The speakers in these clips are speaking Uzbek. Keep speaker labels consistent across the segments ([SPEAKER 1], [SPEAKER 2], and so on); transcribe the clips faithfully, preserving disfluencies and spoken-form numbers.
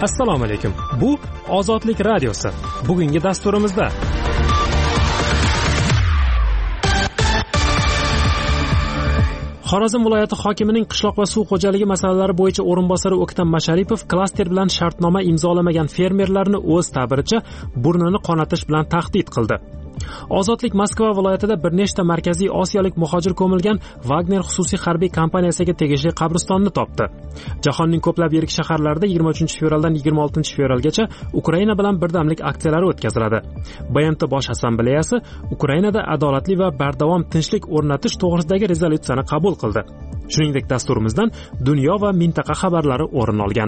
[SPEAKER 1] Assalomu alaykum. Bu Ozodlik radiosi. Bugungi dasturimizda Xorazm viloyati hokimining qishloq va suv xo'jaligi masalalari bo'yicha o'rinbosari O'ktam Masharipov klaster bilan shartnoma imzolamagan fermerlarni o'z ta'biricha burnini qonatish bilan tahdid qildi. Ozodlik Moskva viloyatida bir nechta markaziy osiyolik muhojir ko'milgan Wagner xususiy harbiy kompaniyasiga tegishli qabristonni topdi. Jahonning ko'plab yirik shaharlarida yigirma uchinchi fevraldan yigirma oltinchi fevralgacha Ukraina bilan birdamlik aksiyalari o'tkaziladi. B M T Bosh assambleyasi Ukrainada adolatli va bardavom tinchlik o'rnatish to'g'risidagi rezolyutsiyani qabul qildi. Shuningdek, dasturimizdan dunyo va mintaqa xabarlari o'rin olgan.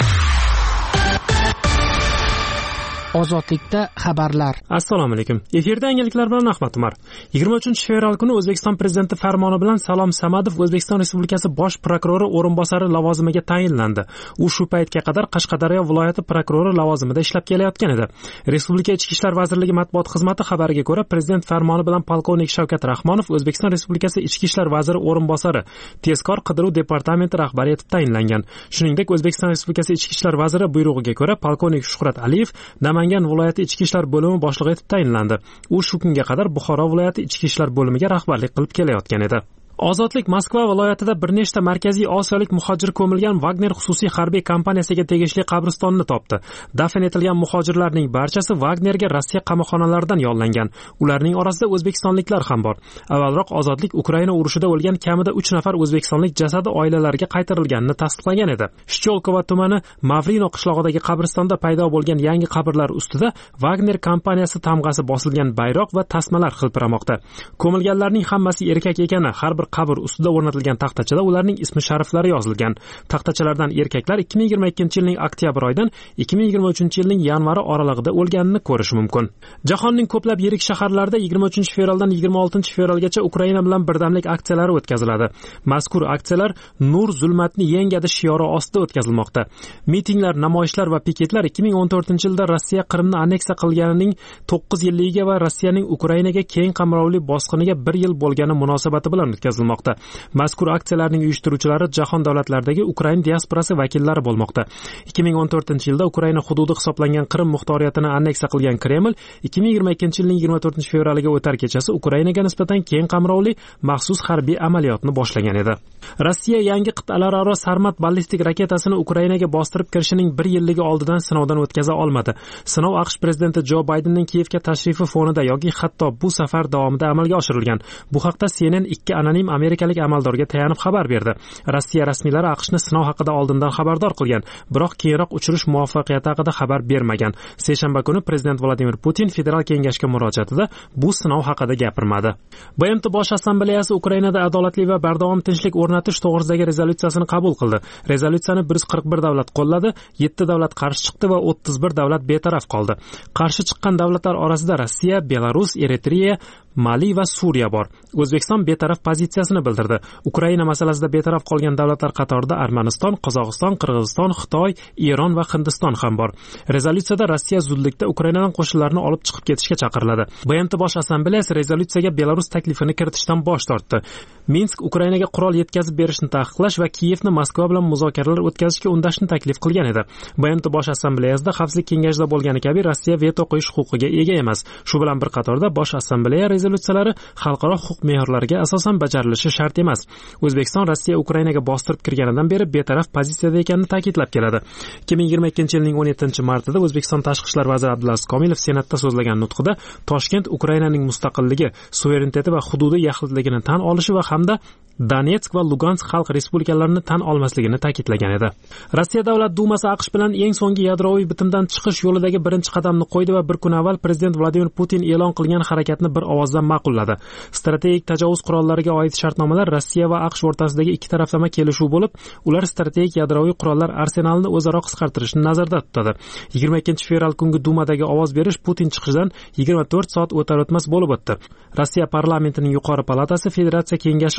[SPEAKER 2] Ozodlikda xabarlar.
[SPEAKER 1] Assalomu alaykum. Efirda yangiliklar bilan Ahmad Umar. yigirma uchinchi fevral kuni O'zbekiston prezidenti farmoni bilan Salom Samadov O'zbekiston Respublikasi bosh prokurori o'rinbosari lavozimiga tayinlandi. U shu paytga qadar Qashqadaryo viloyati prokurori lavozimida ishlab kelayotgan edi. Respublika Ichki ishlar vazirligi matbuot xizmati xabariga ko'ra, prezident farmoni bilan polkovnik Shavkat Rahmonov O'zbekiston Respublikasi Ichki ishlar vaziri o'rinbosari, tezkor qidiruv departamenti rahbari etib tayinlangan. Shuningdek, O'zbekiston Respublikasi Ichki ishlar vaziri buyrug'iga ko'ra polkovnik Shuhrat Aliyev Namangan viloyati ichki ishlar bo'limi boshlig'i etib tayinlandi. U shu kunga qadar Buxoro viloyati ichki ishlar bo'limiga rahbarlik qilib kelayotgan edi. Ozodlik Moskva viloyatida bir nechta markaziy osiyolik muhojir ko'milgan Wagner xususiy harbiy kompaniyasiga tegishli qabristonni topdi. Dafn etilgan muhojirlarning barchasi Wagnerga Rossiya qamoqxonalaridan yollangan. Ularning orasida o'zbekistonliklar ham bor. Avvalroq Ozodlik Ukraina urushida o'lgan kamida uch nafar o'zbekistonlik jasadi oilalariga qaytarilganini tasdiqlagan edi. Shcholkova tumani Mavrino qishlog'idagi qabristonda paydo bo'lgan yangi qabrlar ustida Wagner kompaniyasi tamg'asi bosilgan bayroq va tasmalar hilpiramoqda. Ko'milganlarning hammasi erkak ekani har bir qabr ustida o'rnatilgan taxtachada ularning ismi shariflari yozilgan. Taxtachalardan erkaklar ikki ming yigirma ikkinchi yilning oktyabr oyidan ikki ming yigirma uchinchi yilning yanvari oralig'ida o'lganini ko'rish mumkin. Jahonning ko'plab yirik shaharlarida yigirma uchinchi fevraldan yigirma oltinchi fevralgacha Ukraina bilan birdamlik aksiyalari o'tkaziladi. Mazkur aksiyalar Nur zulmatni yengadi shiori ostida o'tkazilmoqda. Mitinglar, namoyishlar va piketlar ikki ming o'n to'rtinchi yilda Rossiya Qrimni anneksiya qilganining to'qqiz yilligiga va Rossiyaning Ukrainaga keng qamrovli bosqiniga bir yil bo'lgani munosabati bilan o'tkazilmoqda. Mazkur aksiyalarning uyushtiruvchilari jahon davlatlaridagi Ukraina diasporasi vakillari bo'lmoqda. ikki ming o'n to'rtinchi yilda Ukraina hududi hisoblangan Qrim muxtoriyatini anneksiya qilgan Kreml ikki ming yigirma ikkinchi yilning yigirma to'rtinchi fevraliga o'tar kechasi Ukrainaga nisbatan keng qamrovli maxsus harbiy amaliyotni boshlagan edi. Rossiya yangi qit'alararo Sarmat ballistik raketasini Ukrainaga bostirib kirishining bir yilligi oldidan sinovdan o'tkaza olmadi. Sinov AQSh prezidenti Jo Baydenning Kiyevga tashrifi fonida yoki hatto bu safar davomida amalga oshirilgan. Bu haqda C N N ikki anonim amerikalik amaldorga tayanib xabar berdi. Rossiya rasmiylari AQShni sinov haqida oldindan xabardor qilgan, biroq keyinroq uchirish muvaffaqiyati haqida xabar bermagan. Seshanba kuni prezident Vladimir Putin federal kengashga murojaatida bu sinov haqida gapirmadi. B M T Bosh assambleyasi Ukrainada adolatli va bardavom tinchlik o'rnatish to'g'risidagi rezolyutsiyasini qabul qildi. Rezolyutsiyani bir yuz qirq bir davlat qo'lladi, yetti davlat qarshi chiqdi va o'ttiz bir davlat betaraf qoldi. Qarshi chiqqan davlatlar orasida Rossiya, Belarus, Eritreya, Mali va Suriya bor. O'zbekiston betaraf pozitsiyasini bildirdi. Ukraina masalasida betaraf qolgan davlatlar qatorida Armaniston, Qozog'iston, Qirg'iziston, Xitoy, Eron va Hindiston ham bor. Rezolyutsiyada Rossiya zudlikda Ukrainadan qo'shinlarni olib chiqib ketishga chaqiriladi. B M T Bosh assambleyasi rezolyutsiyaga Belarus taklifini kiritishdan bosh tortdi. Minsk Ukrainaga qurol yetkazib berishni taqiqlash va Kiyevni Moskva bilan muzokaralar o'tkazishga undashni taklif qilgan edi. B M T Bosh assambleyasida Xavfsizlik kengashida bo'lgani kabi Rossiya veto qo'yish huquqiga ega emas. Shu bilan bir qatorda Bosh assambleya rezolyutsiyalari xalqaro huquq me'yorlariga asosan bajarilishi shart emas. O'zbekiston Rossiya Ukrainaga bostirib kirganidan beri betaraf pozitsiyada ekanini ta'kidlab keladi. ikki ming yigirma ikkinchi yilning o'n yettinchi martida O'zbekiston Tashqi ishlar vaziri Abdulaziz Komilov Senatda so'zlagan nutqida Toshkent Ukrainaning mustaqilligi, suvereniteti va hududi yaxlitligini tan olishi va hamda Donetsk va Lugansk xalq respublikalarini tan olmasligini ta'kidlagan edi. Rossiya Davlat dumasi AQSh bilan eng so'nggi yadroviy bitimdan chiqish yo'lidagi birinchi qadamni qo'ydi va bir kun avval prezident Vladimir Putin e'lon qilgan harakatni bir ovozdan ma'qulladi. Strategik tajovuz qurollariga oid shartnomalar Rossiya va AQSh o'rtasidagi ikki taraflama kelishuv bo'lib, ular strategik yadroviy qurollar arsenalini o'zaro qisqartirishni nazarda tutadi. yigirma ikkinchi fevral kungi Dumadagi ovoz berish Putin chiqishidan yigirma to'rt soat o'tar o'tmas bo'lib o'tdi. Rossiya parlamentining yuqori palatasi Federatsiya kengashi qonun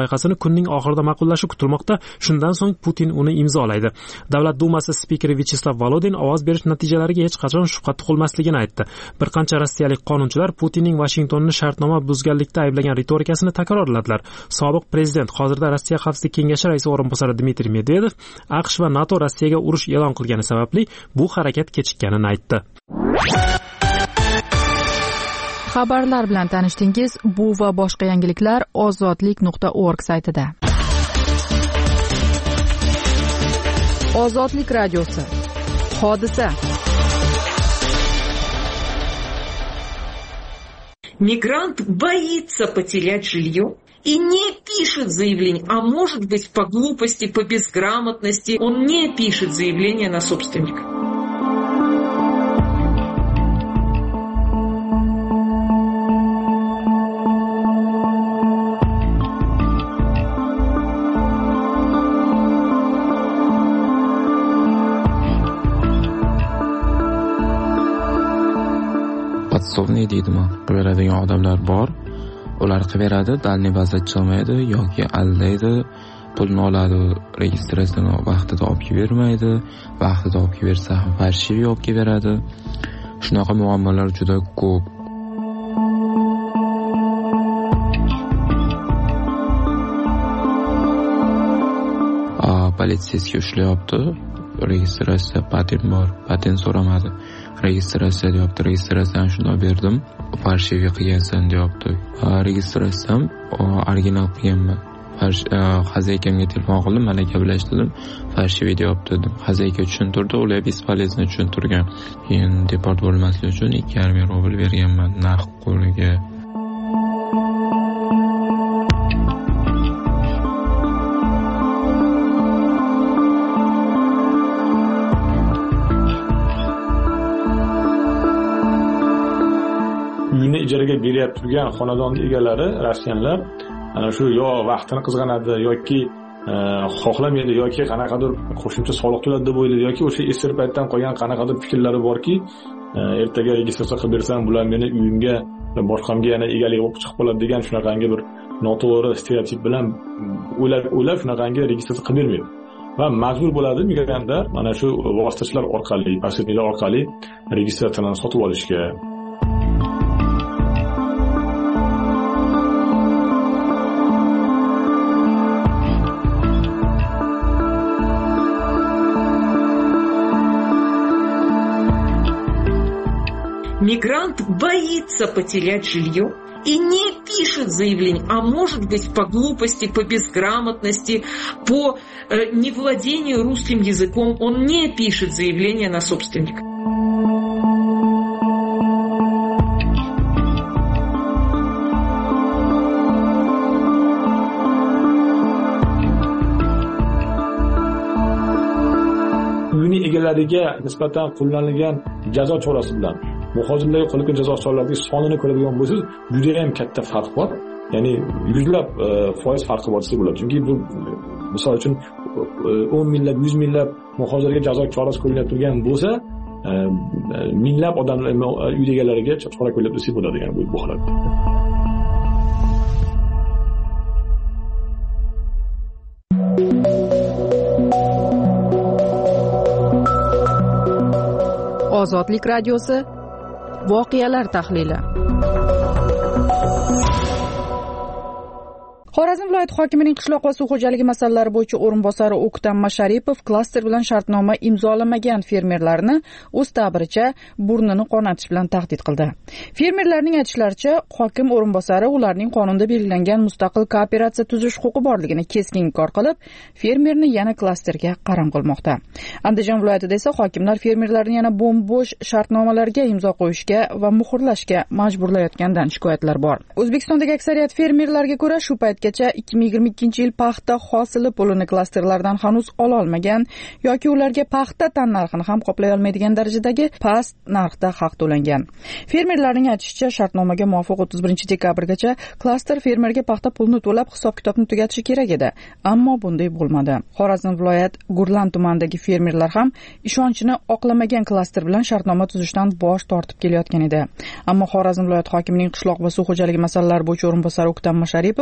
[SPEAKER 1] loyihasini kunning oxirida ma'qullashi kutilmoqda. Shundan so'ng Putin uni imzolaydi. Davlat dumasi spikeri Vyacheslav Volodin ovoz berish natijalariga hech qachon shubha tug'ilmasligini aytdi. Bir qancha rossiyalik qonunchilar Putinning Vashingtonni shartnoma buzganlikda ayblagan ritorikasini takrorladilar. Sobiq prezident, hozirda Rossiya Xavfsizlik kengashi raisi o'rinbosari Dmitriy Medvedev AQSh va NATO Rossiyaga urush e'lon qilgani sababli bu harakat kechikkanini aytdi.
[SPEAKER 2] Xabarlar bilan tanishdingiz. Bu va boshqa yangiliklar ozodlik nuqta org saytida. Ozodlik radiosi. Hodisa.
[SPEAKER 3] Мигрант боится потерять жилье и не пишет заявление, а может быть по глупости, по безграмотности, он не пишет заявление на собственника.
[SPEAKER 4] Podsovniy deydimi? Beradigan odamlar bor. Ular qilaveradi, dalniy vaziyat chiqmaydi yoki aldaydi, pulni oladi, registratsiyani vaqtida olib bermaydi, vaqtida olib bersa ham farshivi olib beradi. Shunaqa muammolar juda ko'p. A, politsiyasiga ushlayapti. Registratsiya patent bor, patent so'ramadi. Registratsiya deyapti, registratsiyani shunday berdim, farshivi qilgansan deyapti. Registratsiyam original qilganman. Xazaykamga telefon qildim, mana gaplashdim, farshivi deyapti dedim. Xazayka tushuntirdi, ular bespolezno tushuntirgan. Keyin deport bo'lmaslik uchun ikki yarim ming rubl berganman naqd qo'liga.
[SPEAKER 5] Uyni ijaraga berib turgan xonadonning egalari rossiyanlar ana shu yo vaqtini qizg'anadi yoki xohlamaydi yoki qanaqadir qo'shimcha soliq to'ladi deb o'ylaydi yoki o'sha esir paytdan qolgan qanaqadir fikrlari borki, ertaga registratsiya qilib bersam bular meni uyimga boshqamga yana egalik bo'lib chiqib qoladi degan shunaqangi bir noto'g'ri stereotip bilan o'ylab o'ylab shunaqangi registratsiya qilib bermaydi. Va majbur bo'ladi migrantlar mana shu vositachilar orqali, posredniklar orqali registratsiyani sotib olishga.
[SPEAKER 3] Мигрант боится потерять жилье и не пишет заявление, а может быть по глупости, по безграмотности, по э, невладению русским языком, он не пишет заявление на собственника.
[SPEAKER 5] Uyning egalariga nisbatan qo'llanilgan jazo chorasi bilan muhojirlarga qo'llangan jazo choralarining sonini ko'radigan bo'lsangiz, juda ham katta farq bor. Ya'ni yuzlab foiz farqi bor desa bo'ladi. Chunki bu misol uchun o'n minglab, yuz minglab muhojirlarga jazo chorasi qo'llanib turgan bo'lsa, minglab odamlar uy egalariga chora qo'llab desa bo'ladi, ya'ni bu holat.
[SPEAKER 2] Ozodlik radiosi. Voqealar tahlili. Xorazm viloyati hokimining qishloq va suv xo'jaligi masalalari bo'yicha o'rinbosari O'ktam Masharipov klaster bilan shartnoma imzolamagan fermerlarni o'z ta'biricha burnini qonatish bilan tahdid qildi. Fermerlarning aytishlaricha, hokim o'rinbosari ularning qonunda belgilangan mustaqil kooperatsiya tuzish huquqi borligini keskin inkor qilib, fermerni yana klasterga qaram qilmoqda. Andijon viloyatida esa hokimlar fermerlarni yana bo'm-bo'sh shartnomalarga imzo qo'yishga va muhrlashga majburlayotgandan shikoyatlar bor. O'zbekistondagi aksariyat fermerlarga ko'ra shu paytgacha ikki ming yigirma ikkinchi yil paxta hosili pulini klasterlardan hanuz ola olmagan yoki ularga paxta tan narxini ham qoplay olmaydigan darajadagi past narxda haq to'langan. Fermerlarning aytishicha, shartnomaga muvofiq o'ttiz birinchi dekabrgacha klaster fermerga paxta pulini to'lab hisob-kitobni tugatishi kerak edi, ammo bunday bo'lmadi. Xorazm viloyat Gurlan tumanidagi fermerlar ham ishonchini oqlamagan klaster bilan shartnoma tuzishdan bosh tortib kelayotgan edi. Ammo Xorazm viloyat hokimining qishloq va suv xo'jaligi masalalari bo'yicha o'rinbosari O'ktam Masharipov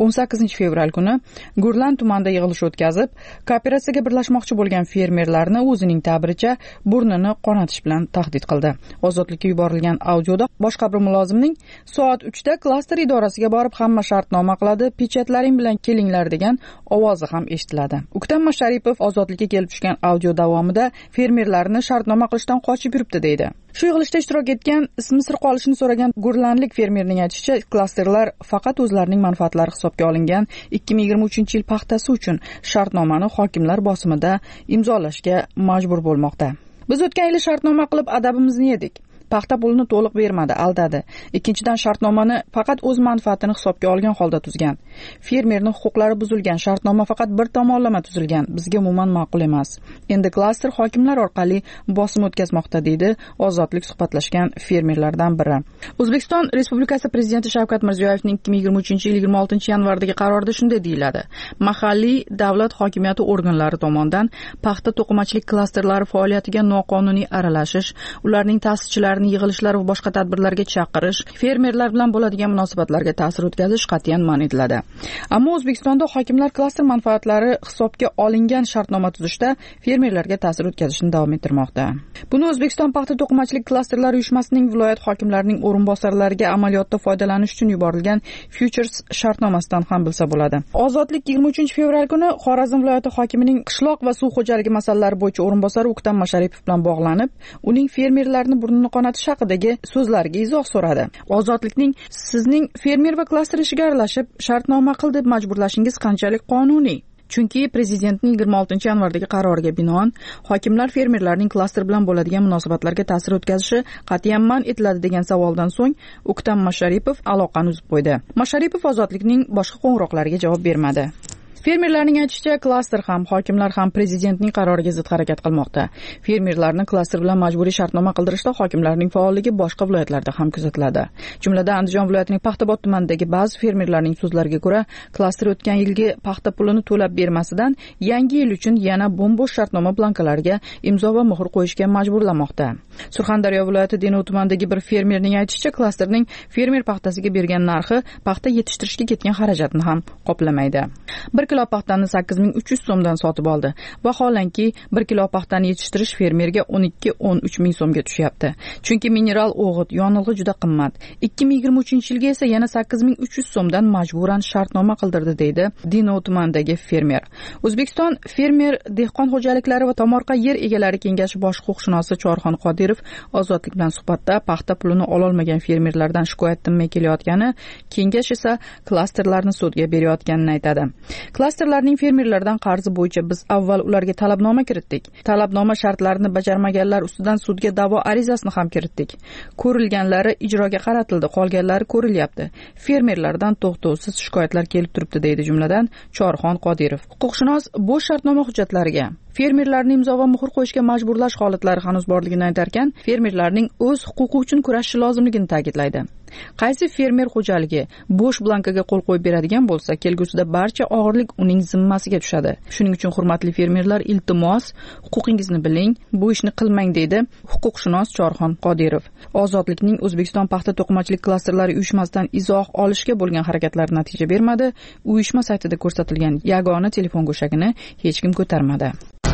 [SPEAKER 2] o'n sakkizinchi fevral kuni Gurlan tumanida yig'ilish o'tkazib, kooperatsiyaga birlashmoqchi bo'lgan fermerlarni o'zining ta'biricha burnini qonatish bilan tahdid qildi. Ozodlikka yuborilgan audioda boshqa bir mulozimning soat uchda klaster idorasiga borib hamma shartnoma qiladi, pechatlaring bilan kelinglar degan ovozi ham eshitiladi. Uktam Masharipov ozodlikka kelib tushgan audio davomida fermerlarni shartnoma qilishdan qochib yuribdi deydi. Shu yig'ilishda ishtirok etgan, ismi sir qolishini so'ragan gurlanlik fermerning aytishicha, klasterlar faqat o'zlarining manfaatlari hisobga olingan ikki ming yigirma uchinchi yil paxtasi uchun shartnomani hokimlar bosimida imzolashga majbur bo'lmoqda. Biz o'tgan yili shartnoma qilib adabimizni yedik. Paxta pulini to'liq bermadi, aldadi. Ikkinchidan shartnomani faqat o'z manfaatini hisobga olgan holda tuzgan. Fermerning huquqlari buzilgan, shartnoma faqat bir tomonlama tuzilgan. Bizga umuman ma'qul emas. Endi klaster hokimlar orqali bosim o'tkazmoqda deydi ozodlik suhbatlashgan fermerlardan biri. O'zbekiston Respublikasi Prezidenti Shavkat Mirziyoyevning ikki ming yigirma uchinchi yil yigirma oltinchi yanvardagi qarorida shunday deyiladi: mahalliy davlat hokimiyati organlari tomonidan paxta to'qimachilik klasterlari faoliyatiga noqonuniy aralashish, ularning ta'sischilari yig'ilishlar va boshqa tadbirlarga chaqirish, fermerlar bilan bo'ladigan munosabatlarga ta'sir o'tkazish qat'iyan man etiladi. Ammo O'zbekistonda hokimlar klaster manfaatlari hisobga olingan shartnoma tuzishda fermerlarga ta'sir o'tkazishni davom ettirmoqda. Buni O'zbekiston paxta to'qimachilik klasterlari uyushmasining viloyat hokimlarining o'rinbosarlariga amaliyotda foydalanish uchun yuborilgan Futures shartnomasidan ham bilsa bo'ladi. Ozodlik yigirma uchinchi fevral kuni Xorazm viloyati hokimining qishloq va suv xo'jaligi masalalari bo'yicha o'rinbosari Uktam Masharipov bilan bog'lanib, uning fermerlarni burnini qonatish haqidagi so'zlariga izoh so'radi. Ozodlikning sizning fermer va klaster ishiga aralashib shartnoma qil deb majburlashingiz qanchalik qonuniy? Chunki prezidentning yigirma oltinchi yanvardagi qaroriga binoan hokimlar fermerlarning klaster bilan bo'ladigan munosabatlarga ta'sir o'tkazishi qat'iyan man etiladi degan savoldan so'ng Uktam Masharipov aloqani uzib qo'ydi. Masharipov ozodlikning boshqa qo'ng'iroqlariga javob bermadi. Fermerlarning aytishicha, klaster ham, hokimlar ham prezidentning qaroriga zid harakat qilmoqda. Fermerlarni klaster bilan majburiy shartnoma qildirishda hokimlarning faolligi boshqa viloyatlarda ham kuzatiladi. Jumladan Andijon viloyatining Paxtabod tumanidagi ba'zi fermerlarning so'zlariga ko'ra, klaster o'tgan yilgi paxta pulini to'lab bermasidan yangi yil uchun yana bo'm-bo'sh shartnoma blankalariga imzo va muhr qo'yishga majburlamoqda. Surxondaryo viloyati Denov tumanidagi bir fermerning aytishicha, klasterning fermer paxtasiga bergan narxi paxta yetishtirishga ketgan xarajatni ham qoplamaydi. bir kilo paxtani sakkiz ming uch yuz so'mdan sotib oldi. Vaholanki bir kilo paxtani yetishtirish fermerga o'n ikki o'n uch ming so'mga tushyapti. Chunki mineral o'g'it, yonilg'i juda qimmat. ikki ming yigirma uchinchi yilga esa yana sakkiz ming uch yuz so'mdan majburan shartnoma qildirdi deydi Denov tumanidagi fermer. O'zbekiston fermer dehqon xo'jaliklari va tomorqa yer egalari kengashi bosh huquqshunosi Chorxon Qodirov ozodlik bilan suhbatda paxta pulini ololmagan fermerlardan shikoyat tinmay kelayotgani, kengash esa klasterlarni sudga berayotganini aytadi. Klasterlarning fermerlardan qarzi bo'yicha biz avval ularga talabnoma kiritdik. Talabnoma shartlarini bajarmaganlar ustidan sudga da'vo arizasini ham kiritdik. Ko'rilganlari ijroga qaratildi, qolganlari ko'rilyapti. Fermerlardan to'xtovsiz shikoyatlar kelib turibdi deydi jumladan Chorxon Qodirov. Huquqshunos bo'sh shartnoma hujjatlariga fermerlarni imzo va muhr qo'yishga majburlash holatlari hanuz borligini aytarkan, fermerlarning o'z huquqi uchun kurashishi lozimligini ta'kidlaydi. Qaysi fermer xo'jaligi bo'sh blankaga qo'l qo'yib beradigan bo'lsa, kelgusida barcha og'irlik uning zimmasiga tushadi. Shuning uchun hurmatli fermerlar, iltimos, huquqingizni biling, bu ishni qilmang deydi huquqshunos Chorxon Qodirov. Ozodlikning O'zbekiston paxta to'qimachilik klasterlari uyushmasidan izoh olishga bo'lgan harakatlari natija bermadi. Uyushma saytida ko'rsatilgan yagona telefon go'shagini hech kim ko'tarmadi.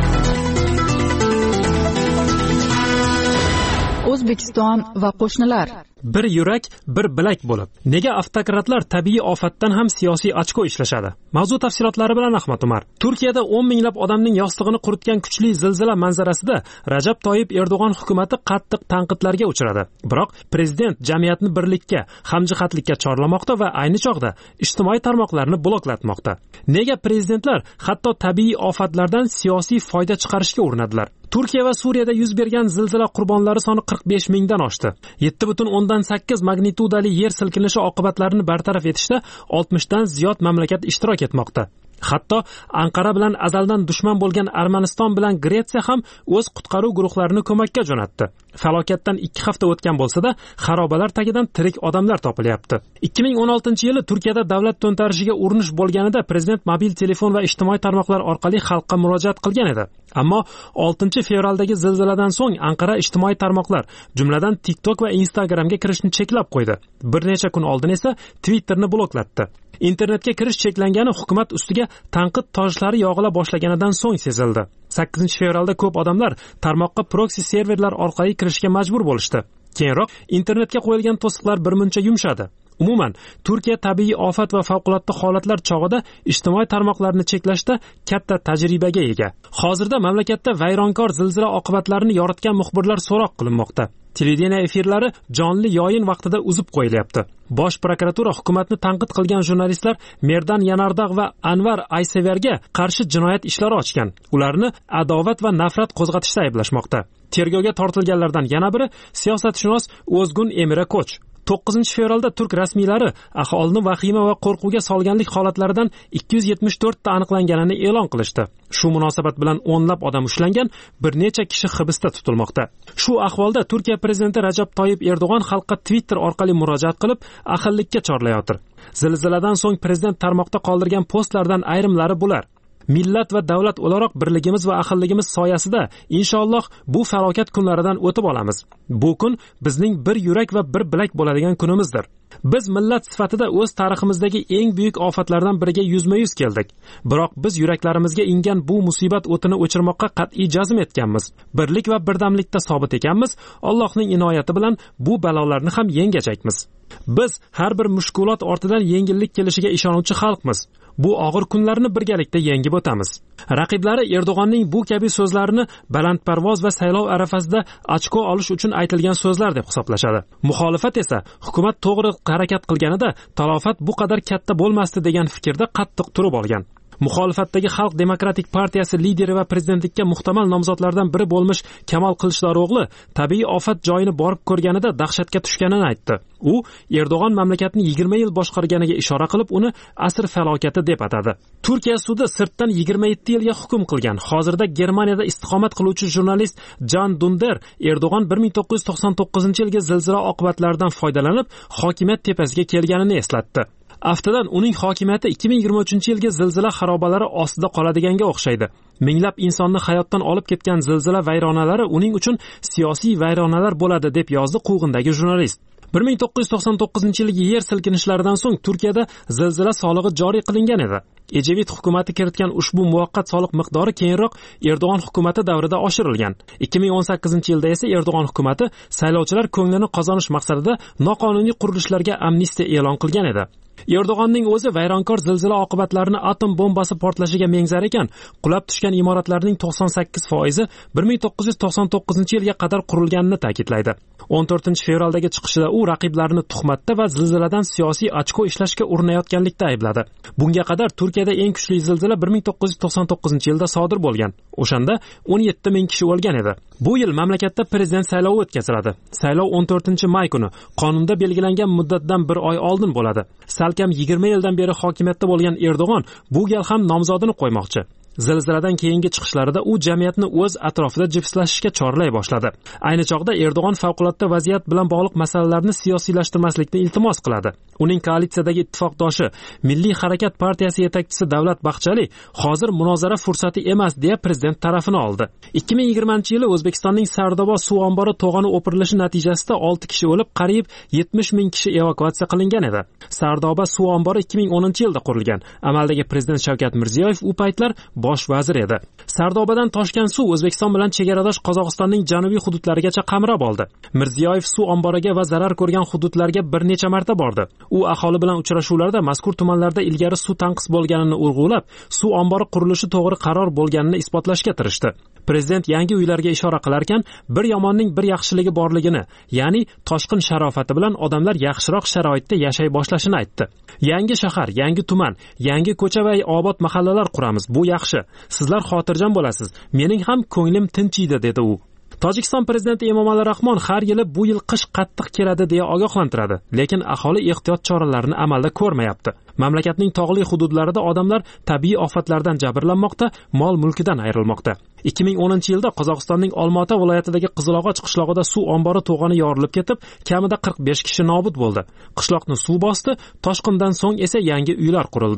[SPEAKER 2] O'zbekiston va qo'shnilar.
[SPEAKER 1] Bir yurak, bir bilak bo'lib. Nega avtokratlar tabiiy ofatdan ham siyosiy ochko ishlashadi? Mavzu tafsilotlari bilan Ahmad Umar. Turkiyada o'n minglab odamning yostig'ini quritgan kuchli zilzila manzarasida Rajab Toyib Erdo'g'on hukumatı qattiq tanqidlarga uchradi. Biroq prezident jamiyatni birlikka, hamjihatlikka chorlamoqda va ayni chog'da ijtimoiy tarmoqlarni bloklatmoqda. Nega prezidentlar hatto tabiiy ofatlardan siyosiy foyda chiqarishga urinadilar? Turkiya va Suriyada yuz bergan zilzila qurbonlari soni qirq besh mingdan oshdi. yetti butun o'ndan sakkiz magnitudali yer silkinishi oqibatlarini bartaraf etishda oltmishdan ziyod mamlakat ishtirok etmoqda. Hatto Anqara bilan azaldan dushman bo'lgan Armaniston bilan Gretsiya ham o'z qutqaruv guruhlarini ko'makka jo'natdi. Falokatdan ikki hafta o'tgan bo'lsa-da, xarobalar tagidan tirik odamlar topilyapti. ikki ming o'n oltinchi yili Turkiyada davlat to'ntarishiga urinish bo'lganida prezident mobil telefon va ijtimoiy tarmoqlar orqali xalqqa murojaat qilgan edi. Ammo oltinchi fevraldagi zilziladan so'ng Anqara ijtimoiy tarmoqlar, jumladan TikTok va Instagramga kirishni cheklab qo'ydi. Bir necha kun oldin esa Twitterni bloklatdi. internetga kirish cheklangani hukumat ustiga tanqid tojlari yog'ila boshlaganidan so'ng sezildi. sakkizinchi fevralda ko'p odamlar tarmoqqa proksi serverlar orqali kirishga majbur bo'lishdi. Keyinroq internetga qo'yilgan to'siqlar birmuncha yumshadi. Umuman, Turkiya tabiiy ofat va favqulodda holatlar chog'ida ijtimoiy tarmoqlarni cheklashda katta tajribaga ega. Hozirda mamlakatda vayronkor zilzila oqibatlarini yoritgan muxbirlar so'roq qilinmoqda. Televideniya efirlari jonli yoyin vaqtida uzib qo'yilyapti. Bosh prokuratura hukumatni tanqid qilgan jurnalistlar Merdan Yanardaq va Anvar Ayseverga qarshi jinoyat ishlari ochgan. Ularni adovat va nafrat qo'zg'atishda ayblashmoqda. Tergovga tortilganlardan yana biri siyosatshunos O'zgun Emira Koch. to'qqizinchi fevralda turk rasmiylari aholini vahima va qo'rquvga solganlik holatlaridan ikki yuz yetmish to'rt ta aniqlanganini e'lon qilishdi. Shu munosabat bilan o'nlab odam ushlangan, bir necha kishi hibsda tutilmoqda. Shu ahvolda Turkiya prezidenti Rajab Toyyib Erdo'g'on xalqqa Twitter orqali murojaat qilib, ahillikka chorlayotir. Zilziladan so'ng prezident tarmoqda qoldirgan postlardan ayrimlari bular: millat va davlat o'laroq birligimiz va ahilligimiz soyasida inshaalloh bu falokat kunlaridan o'tib olamiz. Bu kun bizning bir yurak va bir bilak bo'ladigan kunimizdir. Biz millat sifatida o'z tariximizdagi eng buyuk ofatlardan biriga yuzma-yuz keldik. Biroq biz yuraklarimizga ingan bu musibat o'tini o'chirmoqqa qat'iy jazm etganmiz. Birlik va birdamlikda sobit ekanmiz. Allohning inoyati bilan bu balolarni ham yengajakmiz. Biz har bir mushkulot ortidan yengillik kelishiga ishonuvchi xalqmiz. Bu og'ir kunlarni birgalikda yengib o'tamiz. Raqiblari Erdo'g'onning bu kabi so'zlarini balandparvoz va saylov arafasida ochko olish uchun aytilgan so'zlar deb hisoblashadi. Muxolifat esa hukumat to'g'ri harakat qilganida talofat bu qadar katta bo'lmasdi degan fikrda qattiq turib olgan. Muxolifatdagi Xalq demokratik partiyasi lideri va prezidentlikka muhtamal nomzodlardan biri bo'lmish Kamol Qilichdarog'li tabiiy ofat joyini borib ko'rganida dahshatga tushganini aytdi. U Erdo'g'on mamlakatni yigirma yil boshqarganiga ishora qilib, uni asr falokati deb atadi. Turkiya sudi sirtdan yigirma yetti yilga hukm qilgan. Hozirda Germaniyada istiqomat qiluvchi jurnalist Can Dunder Erdo'g'on bir ming to'qqiz yuz to'qson to'qqizinchi yilgi zilzila oqibatlaridan foydalanib, hokimiyat tepasiga kelganini eslatdi. Aftidan uning hokimiyati ikki ming yigirma uchinchi yilgi zilzila xarobalari ostida qoladiganga o'xshaydi. Minglab insonni hayotdan olib ketgan zilzila vayronalari uning uchun siyosiy vayronalar bo'ladi deb yozdi quvg'indagi jurnalist. bir ming to'qqiz yuz to'qson to'qqizinchi yilgi yer silkinishlaridan so'ng Turkiyada zilzila solig'i joriy qilingan edi. Ejevit hukumati kiritgan ushbu muvaqqat soliq miqdori keyinroq Erdo'g'on hukumati davrida oshirilgan. ikki ming o'n sakkizinchi yilda esa Erdo'g'on hukumati saylovchilar ko'nglini qozonish maqsadida noqonuniy qurilishlarga amnistiya e'lon qilgan edi. Erdo'g'onning o'zi vayronkor zilzila oqibatlarini atom bombasi portlashiga mengzar ekan, qulab tushgan imoratlarning to'qson sakkiz foizi bir ming to'qqiz yuz to'qson to'qqizinchi yilga qadar qurilganini ta'kidlaydi. o'n to'rtinchi fevraldagi chiqishida u raqiblarini tuhmatda va zilziladan siyosiy ochko ishlashga urinayotganlikda aybladi. Bunga qadar Turkiyada eng kuchli zilzila bir ming to'qqiz yuz to'qson to'qqizinchi yilda sodir bo'lgan. O'shanda o'n yetti ming kishi o'lgan edi. Bu yil mamlakatda prezident saylovi o'tkaziladi. Saylov o'n to'rtinchi may kuni qonunda belgilangan muddatdan bir oy oldin bo'ladi. Salkam yigirma yildan beri hokimiyatda bo'lgan Erdo'g'on bu gal ham nomzodini qo'ymoqchi. Zilziladan keyingi chiqishlarida u jamiyatni o'z atrofida jipslashishga chorlay boshladi. Ayni chog'da Erdo'g'on favqulodda vaziyat bilan bog'liq masalalarni siyosiylashtirmaslikni iltimos qiladi. Uning koalitsiyadagi ittifoqdoshi Milliy harakat partiyasi yetakchisi Davlat Bahçeli hozir munozara fursati emas deya prezident tarafini oldi. ikki ming yigirmanchi yili O'zbekistonning Sardoba suv ombori to'g'oni o'pirilishi natijasida olti kishi o'lib, qariyb yetmish ming kishi evakuatsiya qilingan edi. Sardoba suv ombori ikki ming o'ninchi yilda qurilgan. Amaldagi prezident Shavkat Mirziyoyev u paytlar bosh vazir edi. Sardobadan toshgan suv O'zbekiston bilan chegaradosh Qozog'istonning janubiy hududlarigacha qamrab oldi. Mirziyoyev suv omboriga va zarar ko'rgan hududlarga bir necha marta bordi. U aholi bilan uchrashuvlarda mazkur tumanlarda ilgari suv tanqis bo'lganini urg'ulab, suv ombori qurilishi to'g'ri qaror bo'lganini isbotlashga tirishdi. Prezident yangi uylarga ishora qilar ekan, bir yomonning bir yaxshiligi borligini, ya'ni toshqin sharofati bilan odamlar yaxshiroq sharoitda yashay boshlashini aytdi. Yangi shahar, yangi tuman, yangi ko'cha va obod mahallalar quramiz. Bu yaxshi. Sizlar xotirjam bo'lasiz. Mening ham ko'nglim tinchiydi, dedi u. Tojikiston prezidenti Emomali Rahmon har yili bu yil qish qattiq keladi deya ogohlantiradi, lekin aholi ehtiyot choralarini amalda ko'rmayapti. Mamlakatning tog'li hududlarida odamlar tabiiy ofatlardan jabrlanmoqda, mol-mulkidan ayrilmoqda. ikki ming o'ninchi yilda Qozog'istonning Olmaota viloyatidagi Qizilog'och qishlog'ida suv ombori to'g'oni yorilib ketib, kamida qirq besh kishi nobud bo'ldi. Qishloqni suv bosdi, toshqindan so'ng esa yangi uylar qurildi.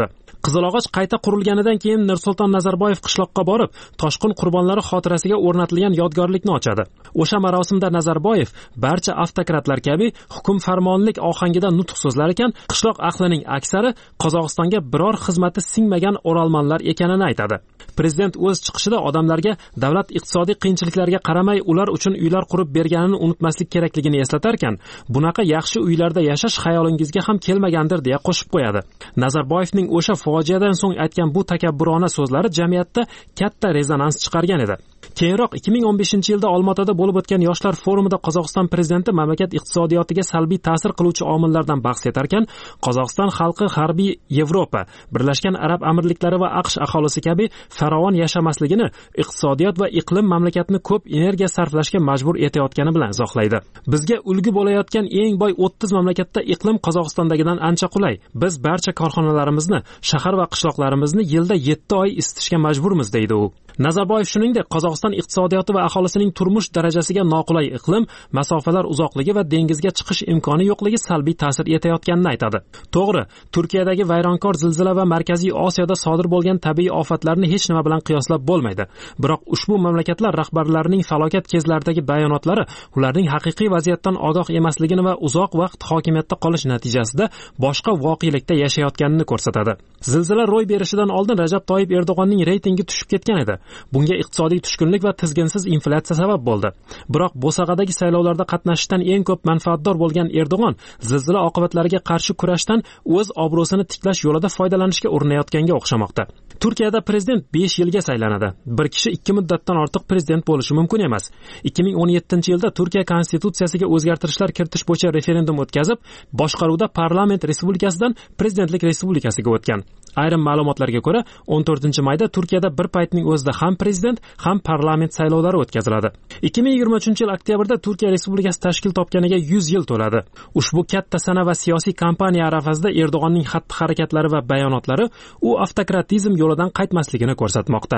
[SPEAKER 1] Qizilog'och qayta qurilganidan keyin Nursulton Nazarboyev qishloqqa borib, toshqin qurbonlari xotirasiga o'rnatilgan yodgorlikni ochadi. O'sha marosimda Nazarboyev barcha avtokratlar kabi hukm farmonlik ohangida nutq so'zlar ekan, qishloq ahlining aksari Qozog'istonga biror xizmati singmagan o'ralmonlar ekanini aytadi. Prezident o'z chiqishida odamlarga davlat iqtisodiy qiyinchiliklarga qaramay ular uchun uylar qurib berganini unutmaslik kerakligini eslatarkan, bunaqa yaxshi uylarda yashash xayolingizga ham kelmagandir deya qo'shib qo'yadi. Nazarboyevning o'sha fojiadan so'ng aytgan bu takabburona so'zlari jamiyatda katta rezonans chiqargan edi. Keyinroq ikki ming o'n beshinchi yilda Olmaotada bo'lib o'tgan yoshlar forumida Qozog'iston prezidenti mamlakat iqtisodiyotiga salbiy ta'sir qiluvchi omillardan bahs etarkan, Qozog'iston xalqi harbiy Yevropa, Birlashgan Arab Amirliklari va AQSh aholisi kabi farovon yashamasligini iqtisodiyot va iqlim mamlakatni ko'p energiya sarflashga majbur etayotgani bilan izohlaydi. Bizga ulgu bo'layotgan eng boy o'ttiz mamlakatda iqlim Qozog'istondagidan ancha qulay. Biz barcha korxonalarimizni, shahar va qishloqlarimizni yilda yetti oy isitishga majburmiz, deydi u. Nazarboyev shuningdek Qozog'iston iqtisodiyoti va aholisining turmush darajasiga noqulay iqlim, masofalar uzoqligi va dengizga chiqish imkoni yo'qligi salbiy ta'sir etayotganini aytadi. To'g'ri, Turkiyadagi vayronkor zilzila va Markaziy Osiyoda sodir bo'lgan tabiiy ofatlarni hech nima bilan qiyoslab bo'lmaydi. Biroq ushbu mamlakatlar rahbarlarining falokat kezlaridagi bayonotlari ularning haqiqiy vaziyatdan ogoh emasligini va uzoq vaqt hokimiyatda qolish natijasida boshqa voqelikda yashayotganini ko'rsatadi. Zilzila ro'y berishidan oldin Rajab Toyyib Erdo'g'onning reytingi tushib ketgan edi. Bunga iqtisodiy tushkunlik va tizginsiz inflyatsiya sabab bo'ldi. Biroq Bo'sag'adagi saylovlarda qatnashishdan eng ko'p manfaatdor bo'lgan Erdo'g'on zilzila oqibatlariga qarshi kurashdan o'z obro'sini tiklash yo'lida foydalanishga urinayotganga o'xshamoqda. Turkiyada prezident besh yilga saylanadi. Bir kishi ikki muddatdan ortiq prezident bo'lishi mumkin emas. ikki ming o'n yettinchi yilda Turkiya konstitutsiyasiga o'zgartirishlar kiritish bo'yicha referendum o'tkazib, boshqaruvda parlament respublikasidan prezidentlik respublikasiga o'tgan. Ayrim ma'lumotlarga ko'ra, o'n to'rtinchi mayda Turkiyada bir paytning o'zida ham prezident, ham parlament saylovlari o'tkaziladi. ikki ming yigirma uchinchi yil oktyabrda Turkiya respublikasi tashkil topganiga yuz yil to'ladi. Ushbu katta sana va siyosiy kampaniya arafasida Erdo'g'onning xatti-harakatlari va bayonotlari u avtokratizm yo'lidan qaytmasligini ko'rsatmoqda.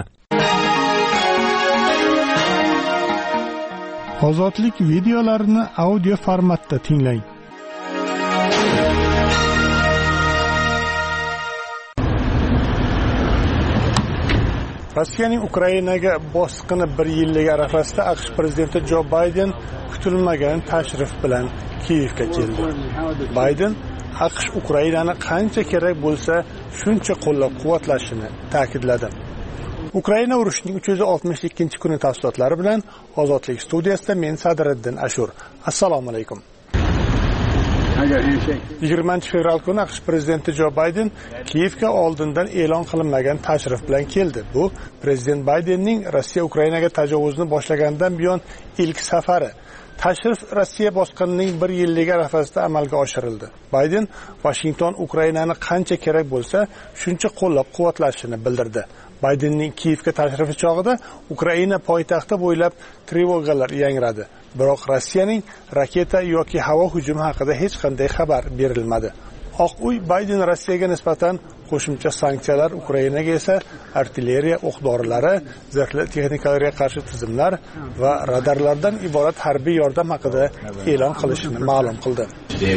[SPEAKER 6] Ozodlik videolarini audio formatda tinglang. Rossiyaning Ukrainaga bosqini bir yilligi arafasida AQSh prezidenti Jo Bayden kutilmagan tashrif bilan Kiyevga keldi. Bayden AQSh Ukrainani qancha kerak bo'lsa, shuncha qo'llab-quvvatlashini ta'kidladi. Ukraina urushining uch yuz oltmish ikkinchi kuni tafsilotlari bilan Ozodlik studiyasida men Sadriddin Ashur. Assalomu alaykum. yigirmanchi fevral kuni AQSh prezidenti Jo Bayden Kiyevga oldindan e'lon qilinmagan tashrif bilan keldi. Bu prezident Baydenning Rossiya Ukrainaga tajovuzni boshlagandan buyon ilk safari. Tashrif Rossiya bosqinining bir yilligi arafasida amalga oshirildi. Bayden Washington Ukrainani qancha kerak bo'lsa, shuncha qo'llab-quvvatlashini bildirdi. Baydenning Kiyevga tashrifi chog'ida Ukraina poytaxti bo'ylab trevogalar yangradi. Biroq Rossiyaning raketa yoki havo hujumi haqida hech qanday xabar berilmadi. Oq uy Bayden Rossiyaga nisbatan qo'shimcha sanksiyalar, Ukrainaga esa artilleriya o'q-dorilari, zirhli texnikalarga qarshi tizimlar va radarlardan iborat harbiy yordam haqida e'lon qilishini ma'lum qildi.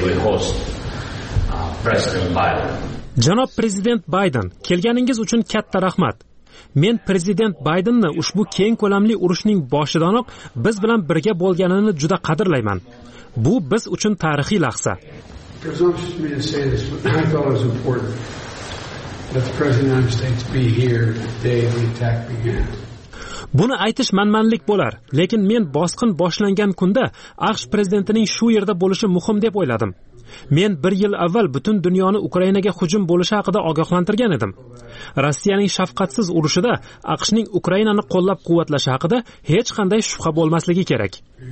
[SPEAKER 1] Janob prezident Bayden, kelganingiz uchun katta rahmat. Men prezident Baydenni ushbu keng ko'lamli urushning boshidanoq biz bilan birga bo'lganini juda qadrlayman. Bu biz uchun tarixiy lahza. Buni aytish manmanlik bo'lar, lekin men bosqin boshlangan kunda AQSh prezidentining shu yerda bo'lishi muhim deb o'yladim. Men bir yil avval butun dunyoni Ukrainaga hujum bo'lishi haqida ogohlantirgan edim. Rossiyaning shafqatsiz urushida AQShning Ukrainani qo'llab-quvvatlashi haqida hech qanday shubha bo'lmasligi kerak.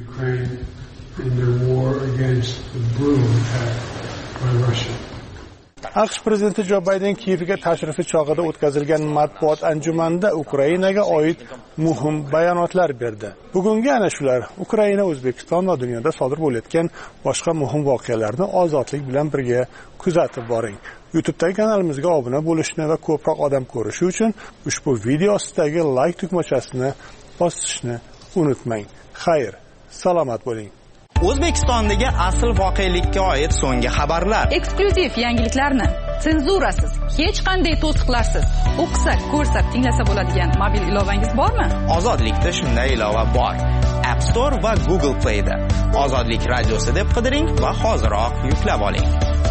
[SPEAKER 6] AQSh prezidenti Jo Bayden Kiyevga tashrifi chog'ida o'tkazilgan matbuot anjumanida Ukrainaga oid muhim bayonotlar berdi. Bugungi ana shular Ukraina, O'zbekiston va dunyoda sodir bo'layotgan boshqa muhim voqealarni ozodlik bilan birga kuzatib boring. YouTube'dagi kanalimizga obuna bo'lishni va ko'proq odam ko'rishi uchun ushbu video ostidagi like tugmachasini bosishni unutmang. Xayr, salomat bo'ling.
[SPEAKER 7] O'zbekistondagi asl voqelikka oid so'nggi xabarlar,
[SPEAKER 2] eksklyuziv yangiliklarni senzurasiz, hech qanday to'siqlarsiz o'qisa, ko'rsa, tinglasa bo'ladigan mobil ilovangiz bormi?
[SPEAKER 7] Ozodlikda shunday ilova bor. App Store va Google Play da. Ozodlik radiosi deb qidiring va hoziroq yuklab oling.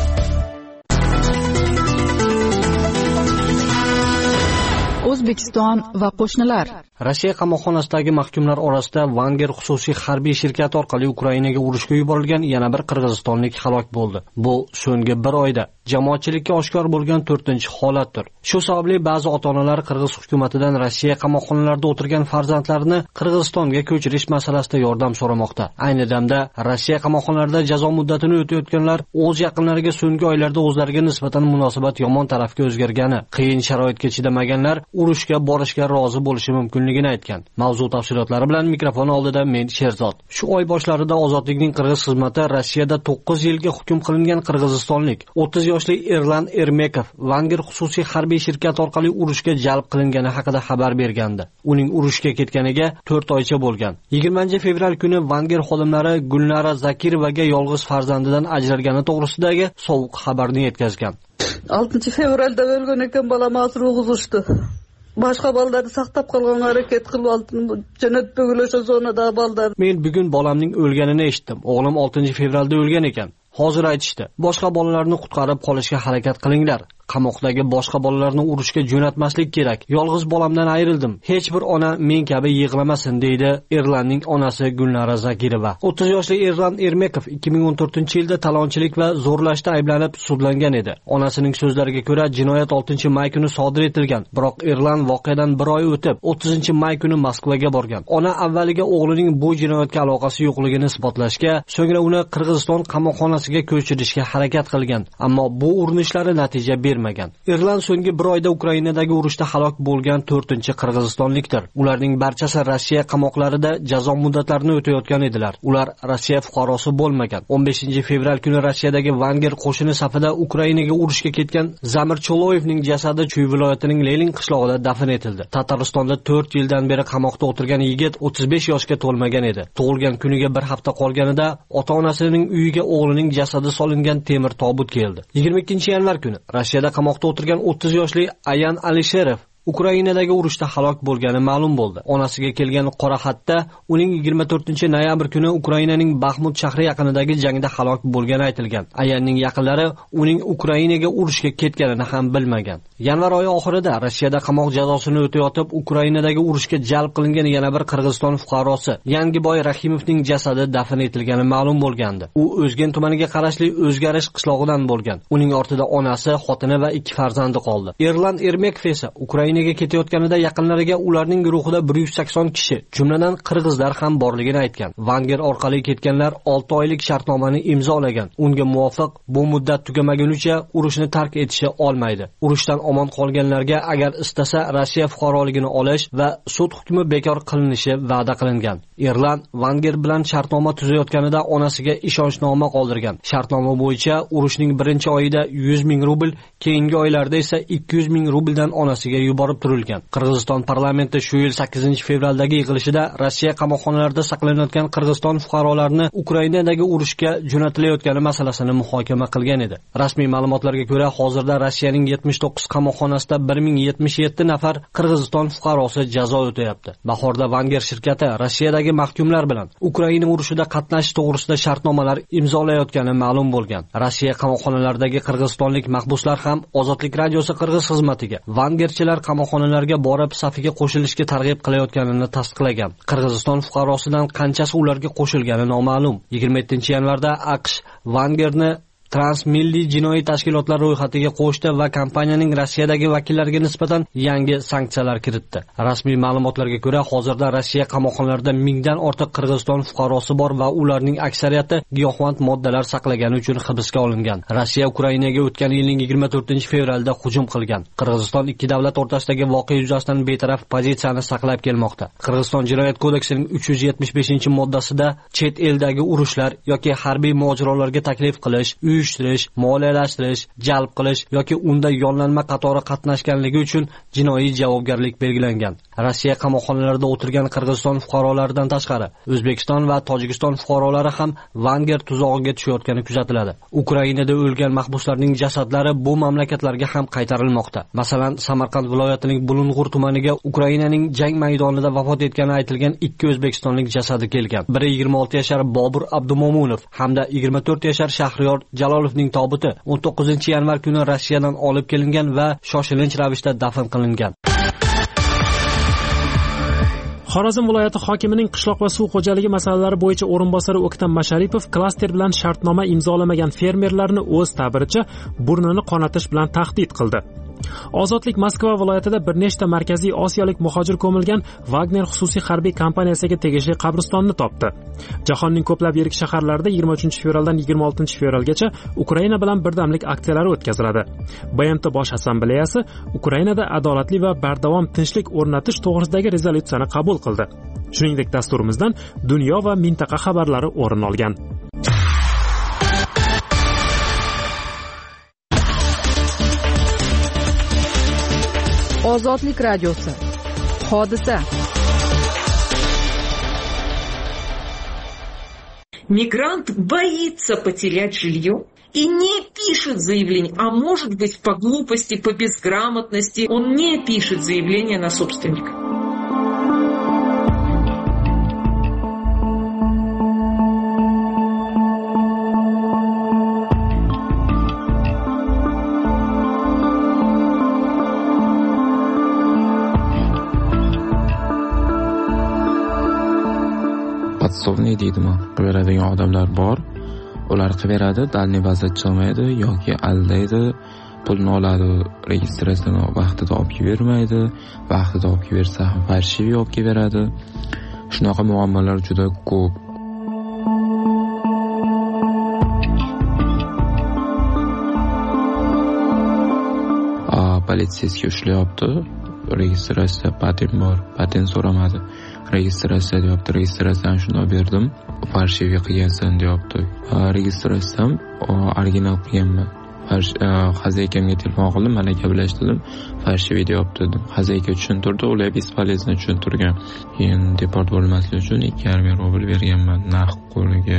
[SPEAKER 2] O'zbekiston va qo'shnilar.
[SPEAKER 8] Rossiya qamoqxonasidagi mahkumlar orasida Vanger xususiy harbiy shirkati orqali Ukrainaga urushga yuborilgan yana bir qirg'izistonlik halok bo'ldi. Bu so'nggi bir oyda jamoatchilikka oshkor bo'lgan to'rtinchi holatdir. Shu sababli ba'zi ota-onalar Qirg'iz hukumatidan Rossiya qamoqxonalarida o'tirgan farzandlarini Qirg'izistonga ko'chirish masalasida yordam so'ramoqda. Ayni damda Rossiya qamoqxonalarida jazo muddatini o'tayotganlar o'z yaqinlariga so'nggi oylarda o'zlariga nisbatan munosabat yomon tarafga o'zgargani, qiyin sharoitga chidamaganlar urushga borishga rozi bo'lishi mumkinligini aytgan. Mavzu tafsilotlari bilan mikrofon oldida men Sherzod. Shu oy boshlarida Ozodlikning Qirg'iz xizmati Rossiyada to'qqiz yilga hukm qilingan qirg'izistonlik o'ttiz yoshli Erlan Ermekov Vanger xususiy harbiy shirkati orqali urushga jalb qilingani haqida xabar bergandi. Uning urushga ketganiga to'rt oycha bo'lgan. yigirmanchi fevral kuni Vanger xodimlari Gulnara Zakirovaga yolg'iz farzandidan ajralgani to'g'risidagi sovuq xabarni yetkazgan.
[SPEAKER 9] oltinchi fevralda o'lgan ekan, bolam hozir o'g'izishdi. Boshqa bolalarni saqlab qolgan harakat qilib oldim. Jannat bo'g'ilashsa zonada bolalar.
[SPEAKER 8] Men bugun bolamning o'lganini eshitdim. O'g'lim oltinchi fevralda o'lgan ekan. Hozir aytishdi. Boshqa bolalarni qutqarib qolishga harakat qilinglar. Qamoqdagi boshqa bolalarni urushga jo'natmaslik kerak. Yolg'iz bolamdan ayrildim. Hech bir ona men kabi yig'lamasin, deydi Erlanning onasi Gulnara Zakirova. o'ttiz yoshli Erlan Ermekov ikki ming o'n to'rtinchi yilda talonchilik va zo'rlashda ayblanib sudlangan edi. Onasining so'zlariga ko'ra, jinoyat oltinchi may kuni sodir etilgan. Biroq Erlan voqeadan bir oy o'tib, o'ttizinchi may kuni Moskvaga borgan. Ona avvaliga o'g'lining bu jinoyatga aloqasi yo'qligini isbotlashga, so'ngra uni Qirg'iziston qamoqxonasiga ko'chirishga harakat qilgan. Ammo bu urinishlari natija bermagan. Erlan so'nggi bir oyda Ukrainadagi urushda halok bo'lgan to'rtinchi qirg'izistonlikdir. Ularning barchasi Rossiya qamoqlarida jazo muddatlarini o'tayotgan edilar. Ular Rossiya fuqarosi bo'lmagan. o'n beshinchi fevral kuni Rossiyadagi Vanger qo'shini safida Ukrainaga urushga ketgan Zamir Choloyevning jasadi Chuy viloyatining Lenin qishlog'ida dafn etildi. Tataristonda to'rt yildan beri qamoqda o'tirgan yigit o'ttiz besh yoshga to'lmagan edi. Tug'ilgan kuniga bir hafta qolganida ota-onasining uyiga o'g'lining jasadi solingan temir tobut keldi. yigirma ikkinchi yanvar kuni Rossiyada qamoqda o'tirgan o'ttiz yoshli Ayan Alisherov Ukrainadagi urushda halok bo'lgani ma'lum bo'ldi. Onasiga kelgan qora xatda uning yigirma to'rtinchi noyabr kuni Ukrainaning Baxmut shahri yaqinidagi jangda halok bo'lgani aytilgan. Ayanning yaqinlari uning Ukrainaga urushga ketganini ham bilmagan. Yanvar oyi oxirida Rossiyada qamoq jazosini o'tayotib Ukrainadagi urushga jalb qilingan yana bir Qirg'iziston fuqarosi Yangiboy Rahimovning jasadi dafn etilgani ma'lum bo'lgandi. U O'zgen tumaniga qarashli O'zgarish qishlog'idan bo'lgan. Uning ortida onasi, xotini va ikki farzandi qoldi. Erlan Ermekov esa Ukraina Ukrainaga ketayotganida yaqinlariga ularning guruhida bir yuz sakson kishi, jumladan qirg'izlar ham borligini aytgan. Vanger orqali ketganlar olti oylik shartnomani imzolagan. Unga muvofiq bu muddat tugamagunicha urushni tark etishi olmaydi. Urushdan omon qolganlarga agar istasa Rossiya fuqaroligini olish va sud hukmi bekor qilinishi va'da qilingan. Erlan Vanger bilan shartnoma tuzayotganida onasiga ishonchnoma qoldirgan. Shartnoma bo'yicha urushning birinchi oyida yuz ming rubl, keyingi oylarda esa ikki yuz ming rubldan onasiga yuborib turilgan. Qirg'iziston parlamenti shu yil sakkizinchi fevraldagi yig'ilishida Rossiya qamoqxonalarida saqlanayotgan Qirg'iziston fuqarolarini Ukrainadagi urushga jo'natilayotgani masalasini muhokama qilgan edi. Rasmiy ma'lumotlarga ko'ra, hozirda Rossiyaning yetmish to'qqiz qamoqxonasida bir ming yetmish yetti nafar Qirg'iziston fuqarosi jazo o'tayapti. Bahorda Vanger shirkati Rossiyadagi mahkumlar bilan Ukraina urushida qatnashish to'g'risida shartnomalar imzolayotgani ma'lum bo'lgan. Rossiya qamoqxonalaridagi qirg'izistonlik mahbuslar ham Ozodlik radiosi Qirg'iz xizmatiga Vangerchilar qamoqxonalarga borib safiga qo'shilishga targ'ib qilayotganini tasdiqlagan. Qirg'iziston fuqarosidan qanchasi ularga qo'shilgani noma'lum. yigirma yettinchi yanvarda AQSh Vangerni Transmilliy jinoiy tashkilotlar ro'yxatiga qo'shdi va kompaniyaning Rossiyadagi vakillariga nisbatan yangi sanksiyalar kiritdi. Rasmiy ma'lumotlarga ko'ra, hozirda Rossiya qamoqxonalarida mingdan ortiq Qirg'iziston fuqarosi bor va ularning aksariyati giyohvand moddalar saqlagani uchun hibsga olingan. Rossiya Ukrainaga o'tgan yilning yigirma to'rtinchi fevralda hujum qilgan. Qirg'iziston ikki davlat o'rtasidagi voqea yuzasidan betaraf pozitsiyani saqlab kelmoqda. Qirg'iziston jinoyat kodeksining uch yuz yetmish beshinchi moddasida chet eldagi urushlar yoki harbiy mojarolarga taklif qilish, uyushtirish, moliyalashtirish, jalb qilish yoki unda yollanma qatori qatnashganligi uchun jinoiy javobgarlik belgilangan. Rossiya qamoqxonalarida o'tirgan Qirg'iziston fuqarolaridan tashqari O'zbekiston va Tojikiston fuqarolari ham Vanger tuzog'iga tushayotgani kuzatiladi. Ukrainada o'lgan mahbuslarning jasadlari bu mamlakatlarga ham qaytarilmoqda. Masalan, Samarqand viloyatining Bulung'ur tumaniga Ukrainaning jang maydonida vafot etgani aytilgan ikki o'zbekistonlik jasadi kelgan. Biri yigirma olti yashar Bobur Abdumomunov hamda yigirma to'rt yashar Shahriyor Jalolovning tobuti o'n to'qqizinchi yanvar kuni Rossiyadan olib kelingan va shoshilinch ravishda dafn qilingan.
[SPEAKER 1] Xorazm viloyati hokimining qishloq va suv xo'jaligi masalalari bo'yicha o'rinbosari O'ktam Masharipov klaster bilan shartnoma imzolamagan fermerlarni o'z ta'biricha burnini qonatish bilan tahdid qildi. Ozodlik Moskva viloyatida bir nechta markaziy osiyolik muhojir ko'milgan Wagner xususiy harbiy kompaniyasiga tegishli qabristonni topdi. Jahonning ko'plab yirik shaharlarida yigirma uchinchi fevraldan yigirma oltinchi fevralgacha Ukraina bilan birdamlik aksiyalari o'tkaziladi. B M T Bosh assambleyasi Ukrainada adolatli va bardavom tinchlik o'rnatish to'g'risidagi rezolyutsiyani qabul qildi. Shuningdek, dasturimizdan dunyo va mintaqa xabarlari o'rin olgan.
[SPEAKER 2] Ozodlik radiosi. Hodisa.
[SPEAKER 3] Мигрант боится потерять жилье и не пишет заявление, а может быть по глупости, по безграмотности, он не пишет заявление на собственника.
[SPEAKER 4] Podsovniy deydimi, qilaveradigan odamlar bor. Ular qilaveradi, dalniy vaziyat chiqmaydi yoki aldaydi, pulni oladi, registratsiyani vaqtida olib bermaydi, vaqtida olib bersa ham farshiviy olib beradi. Shunaqa muammolar juda ko'p. A politsiyasiga ushlayapti. Registratsiya patent bor, patent so'ramadi. Registratsiya deyapti, registratsiyani shunday berdim, farshiviy qilgansan deyapti. Registratsiyam original qilganman. Xazaykamga telefon qildim, malaka bilan eshitdim, farshiviy deyapti dedim. Xazayka tushuntirdi, ular bespolezno tushuntirgan. Keyin deport bo'lmaslik uchun ikki yarim rubl berganman narx qo'liga.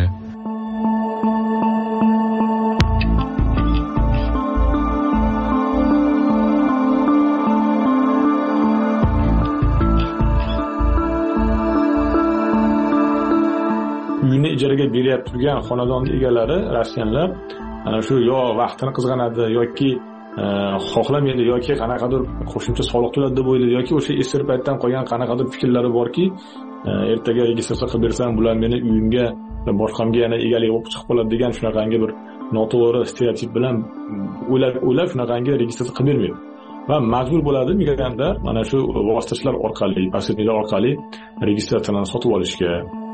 [SPEAKER 5] Uyini ijaraga beryapti turgan xonadon egalari rossiyanlar ana shu yo vaqtini qizg'anadi yoki xohlamaydi yoki qanaqadir qo'shimcha soliq to'ladi deb o'ylaydi yoki o'sha eski paytdan qolgan qanaqadir fikrlari borki, ertaga registratsiya qilib bersam bular meni uyimga boshqamga yana egalik bo'lib chiqib qoladi degan shunaqangi bir noto'g'ri stereotip bilan o'ylab o'ylab shunaqangi registratsiya qilib bermaydi. Va majbur bo'ladi migrantlar mana shu vositachilar orqali, posredniklar orqali registratsiyani sotib olishga.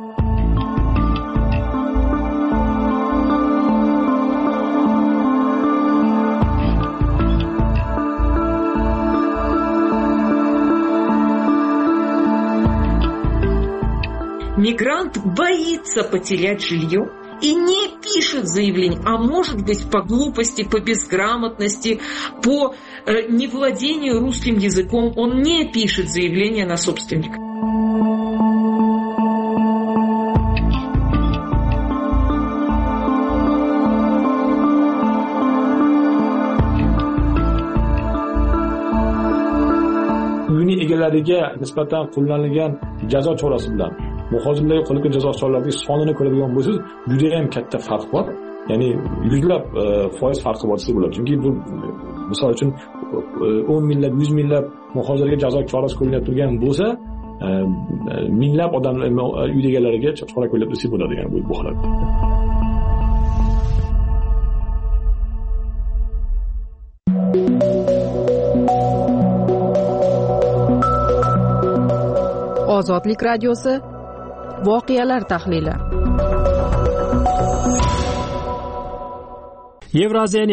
[SPEAKER 3] Мигрант боится потерять жилье и не пишет заявление, а может быть по глупости, по безграмотности, по э, невладению русским языком, он не пишет заявление на собственника.
[SPEAKER 5] Uyini egalariga nisbatan qo'llanilgan jazo chorasi bilan muhojirlarga qo'llangan jazo choralarining sonini ko'radigan bo'lsangiz, juda ham katta farq bor. Ya'ni yuzlab foiz farqi bor desa bo'ladi. Chunki bu misol uchun o'n minglab, yuz minglab muhojirga jazo chorasi qo'llanib turgan bo'lsa, minglab odamlar uy egalariga chora qo'llab desa bo'ladi, ya'ni bu holat.
[SPEAKER 2] Ozodlik radiosi. Voqealar tahlili.
[SPEAKER 1] Yevroziyanet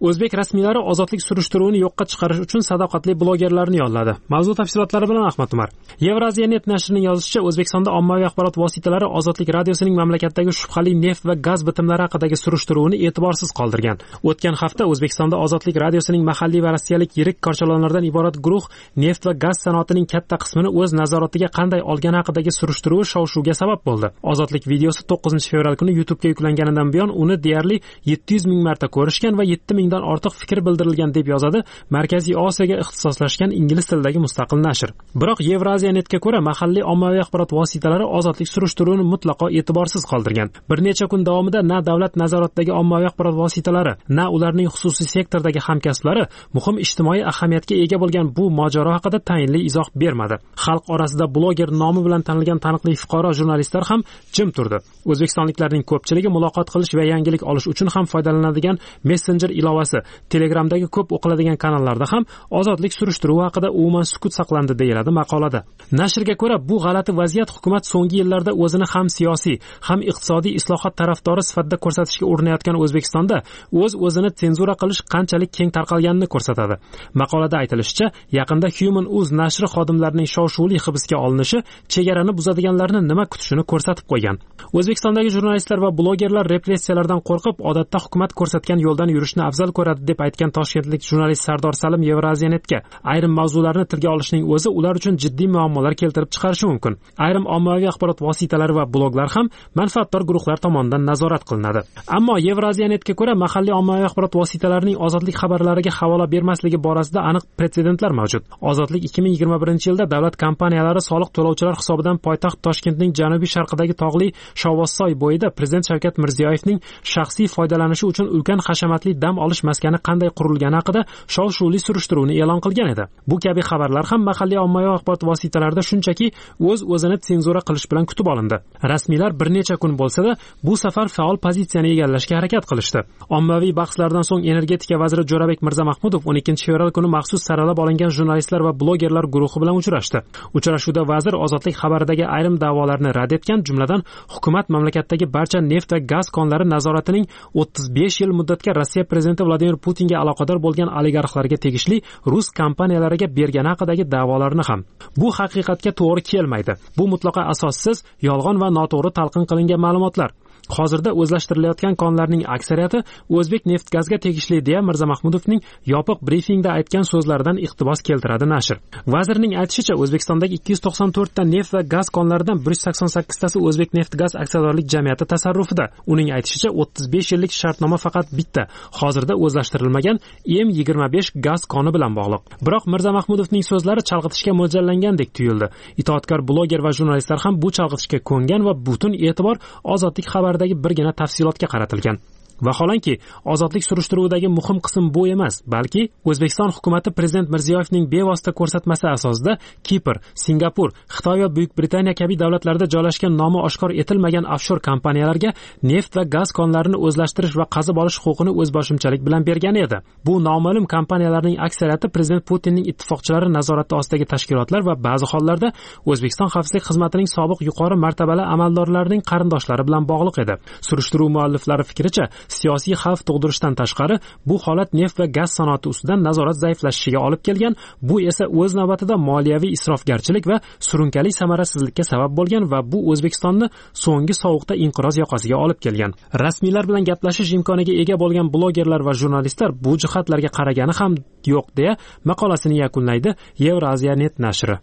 [SPEAKER 1] O'zbek rasmiylari ozodlik surishtiruvini yo'qqa chiqarish uchun sadoqatli blogerlarni yolladi. Mavzu tafsilotlari bilan Ahmad Umar. Euraziya.net nashrining yozishicha, O'zbekistonda ommaviy axborot vositalari Ozodlik radiosining mamlakatdagi shubhali neft va gaz bitimlari haqidagi surishtiruvni e'tiborsiz qoldirgan. O'tgan hafta O'zbekistonda Ozodlik radiosining mahalliy va rossiyalik yirik korchalonlardan iborat guruh neft va gaz sanoatining katta qismini o'z nazoratiga qanday olgani haqidagi surishtiruvi shov-shuvga sabab bo'ldi. Ozodlik videosi to'qqizinchi fevral kuni YouTube'ga yuklanganidan buyon uni deyarli yetti yuz ming marta ko'rishgan va yetti mingdan ortiq fikr bildirilgan deb yozadi Markaziy Osiyoga ixtisoslashgan ingliz tilidagi mustaqil nashr. Biroq Euraziya.netga ko'ra, mahalliy ommaviy axborot vositalari ozodlik surishtiruvini mutlaqo e'tiborsiz qoldirgan. Bir necha kun davomida na davlat nazoratidagi ommaviy axborot vositalari, na ularning xususiy sektordagi hamkasblari muhim ijtimoiy ahamiyatga ega bo'lgan bu mojaro haqida tayinli izoh bermadi. Xalq orasida bloger nomi bilan tanilgan taniqli fuqaro jurnalistlar ham jim turdi. O'zbekistonliklarning ko'pchiligi muloqot qilish va yangilik olish uchun ham foydalanadigan Messenger ilovasi, Telegramdagi ko'p o'qiladigan kanallarda ham ozodlik surishtiruvi haqida umuman sukut saqlandi deyiladi maqolada. Nashrga ko'ra, bu g'alati vaziyat hukumat so'nggi yillarda o'zini ham siyosiy, ham iqtisodiy islohot tarafdori sifatida ko'rsatishga urinayotgan O'zbekistonda o'z o'zini senzura qilish qanchalik keng tarqalganini ko'rsatadi. Maqolada aytilishicha, yaqinda Human Uz nashri xodimlarining shov-shuvli hibsga olinishi chegarani buzadiganlarni nima kutishini ko'rsatib qo'ygan. O'zbekistondagi jurnalistlar va blogerlar repressiyalardan qo'rqib, odatda hukumat ko'rsatgan yo'ldan yurishni afzal ko'radi deb aytgan toshkentlik jurnalist Sardor Salim Euraziya.netga ayrim mavzularni tilga olishning o'zi ular uchun jiddiy muammolar keltirib chiqarishi mumkin. Ayrim ommaviy axborot vositalari va bloglar ham manfaatdor guruhlar tomonidan nazorat qilinadi. Ammo Euraziya.netga ko'ra, mahalliy ommaviy axborot vositalarining ozodlik xabarlariga havola bermasligi borasida aniq pretsedentlar mavjud. Ozodlik ikki ming yigirma birinchi yilda davlat kompaniyalari soliq to'lovchilar hisobidan poytaxt Toshkentning janubiy sharqidagi tog'li Shovvozsoy bo'yida Prezident Shavkat Mirziyoyevning shaxsiy foydalanishi uchun ulkan hashamatli dam olish maskani qanday qurilgani haqida shov-shuvli surishtiruvni e'lon qilgan edi. Bu kabi xabarlar ham mahalliy ommaviy axborot vositalarida shunchaki o'z o'zini senzura qilish bilan kutib olindi. Rasmiylar bir necha kun bo'lsa-da, bu safar faol pozitsiyani egallashga harakat qilishdi. Ommaviy bahslardan so'ng energetika vaziri Jo'rabek Mirzamahmudov o'n ikkinchi fevral kuni maxsus saralab olingan jurnalistlar va blogerlar guruhi bilan uchrashdi. Uchrashuvda vazir ozodlik xabaridagi ayrim da'volarni rad etgan, jumladan hukumat mamlakatdagi barcha neft va gaz konlari nazoratining o'ttiz besh yil muddatga Rossiya prezidenti Vladimir Putinga aloqador bo'lgan oligarxlarga tegishli rus kompaniyalariga bergani haqidagi da'volarni ham. Bu haqiqatga to'g'ri kelmaydi. Bu mutlaqo asossiz, yolg'on va noto'g'ri talqin qilingan ma'lumotlar. Hozirda o'zlashtirilayotgan konlarning aksariyati O'zbek neft gazga tegishli deya Mirzamahmudovning yopiq brifingda aytgan so'zlaridan iqtibos keltiradi nashr. Vazirning aytishicha, O'zbekistondagi ikki yuz to'qson to'rt ta neft va gaz konlaridan bir yuz sakson sakkiz tasi O'zbek neft gaz aksiyadorlik jamiyati tasarrufida. Uning aytishicha, o'ttiz besh yillik shartnoma faqat bitta, hozirda o'zlashtirilmagan M yigirma besh gaz koni bilan bog'liq. Biroq Mirzamahmudovning so'zlari chalg'itishga mo'ljallangandek tuyuldi. Itoatkor bloger va jurnalistlar ham bu chalg'itishga ko'ngan va butun e'tibor ozodlik xabaridagi birgina tafsilotga qaratilgan. Vaholanki, ozodlik surishtiruvidagi muhim qism bu emas, balki O'zbekiston hukumatı Prezident Mirziyoyevning bevosita ko'rsatmasi asosida Kipr, Singapur, Xitoy va Buyuk Britaniya kabi davlatlarda joylashgan nomi oshkor etilmagan offshor kompaniyalarga neft va gaz konlarini o'zlashtirish va qazib olish huquqini o'zboshimchalik bilan bergan edi. Bu noma'lum kompaniyalarning aksariyati Prezident Putinning ittifoqchilari nazorati ostidagi tashkilotlar va ba'zi hollarda O'zbekiston xavfsizlik xizmatining sobiq yuqori martabali amaldorlarining qarindoshlari bilan bog'liq edi. Surishtiruv mualliflari fikricha, siyosiy xavf tug'dirishdan tashqari, bu holat neft va gaz sanoati ustidan nazorat zaiflashishiga olib kelgan, bu esa o'z navbatida moliyaviy isrofgarchilik va surunkali samarasizlikka sabab bo'lgan va bu O'zbekistonni so'nggi sovuqda inqiroz yoqasiga olib kelgan. Rasmiylar bilan gaplashish imkoniga ega bo'lgan blogerlar va jurnalistlar bu jihatlarga qaragani ham yo'q deya maqolasini yakunlaydi Euraziya.net nashri.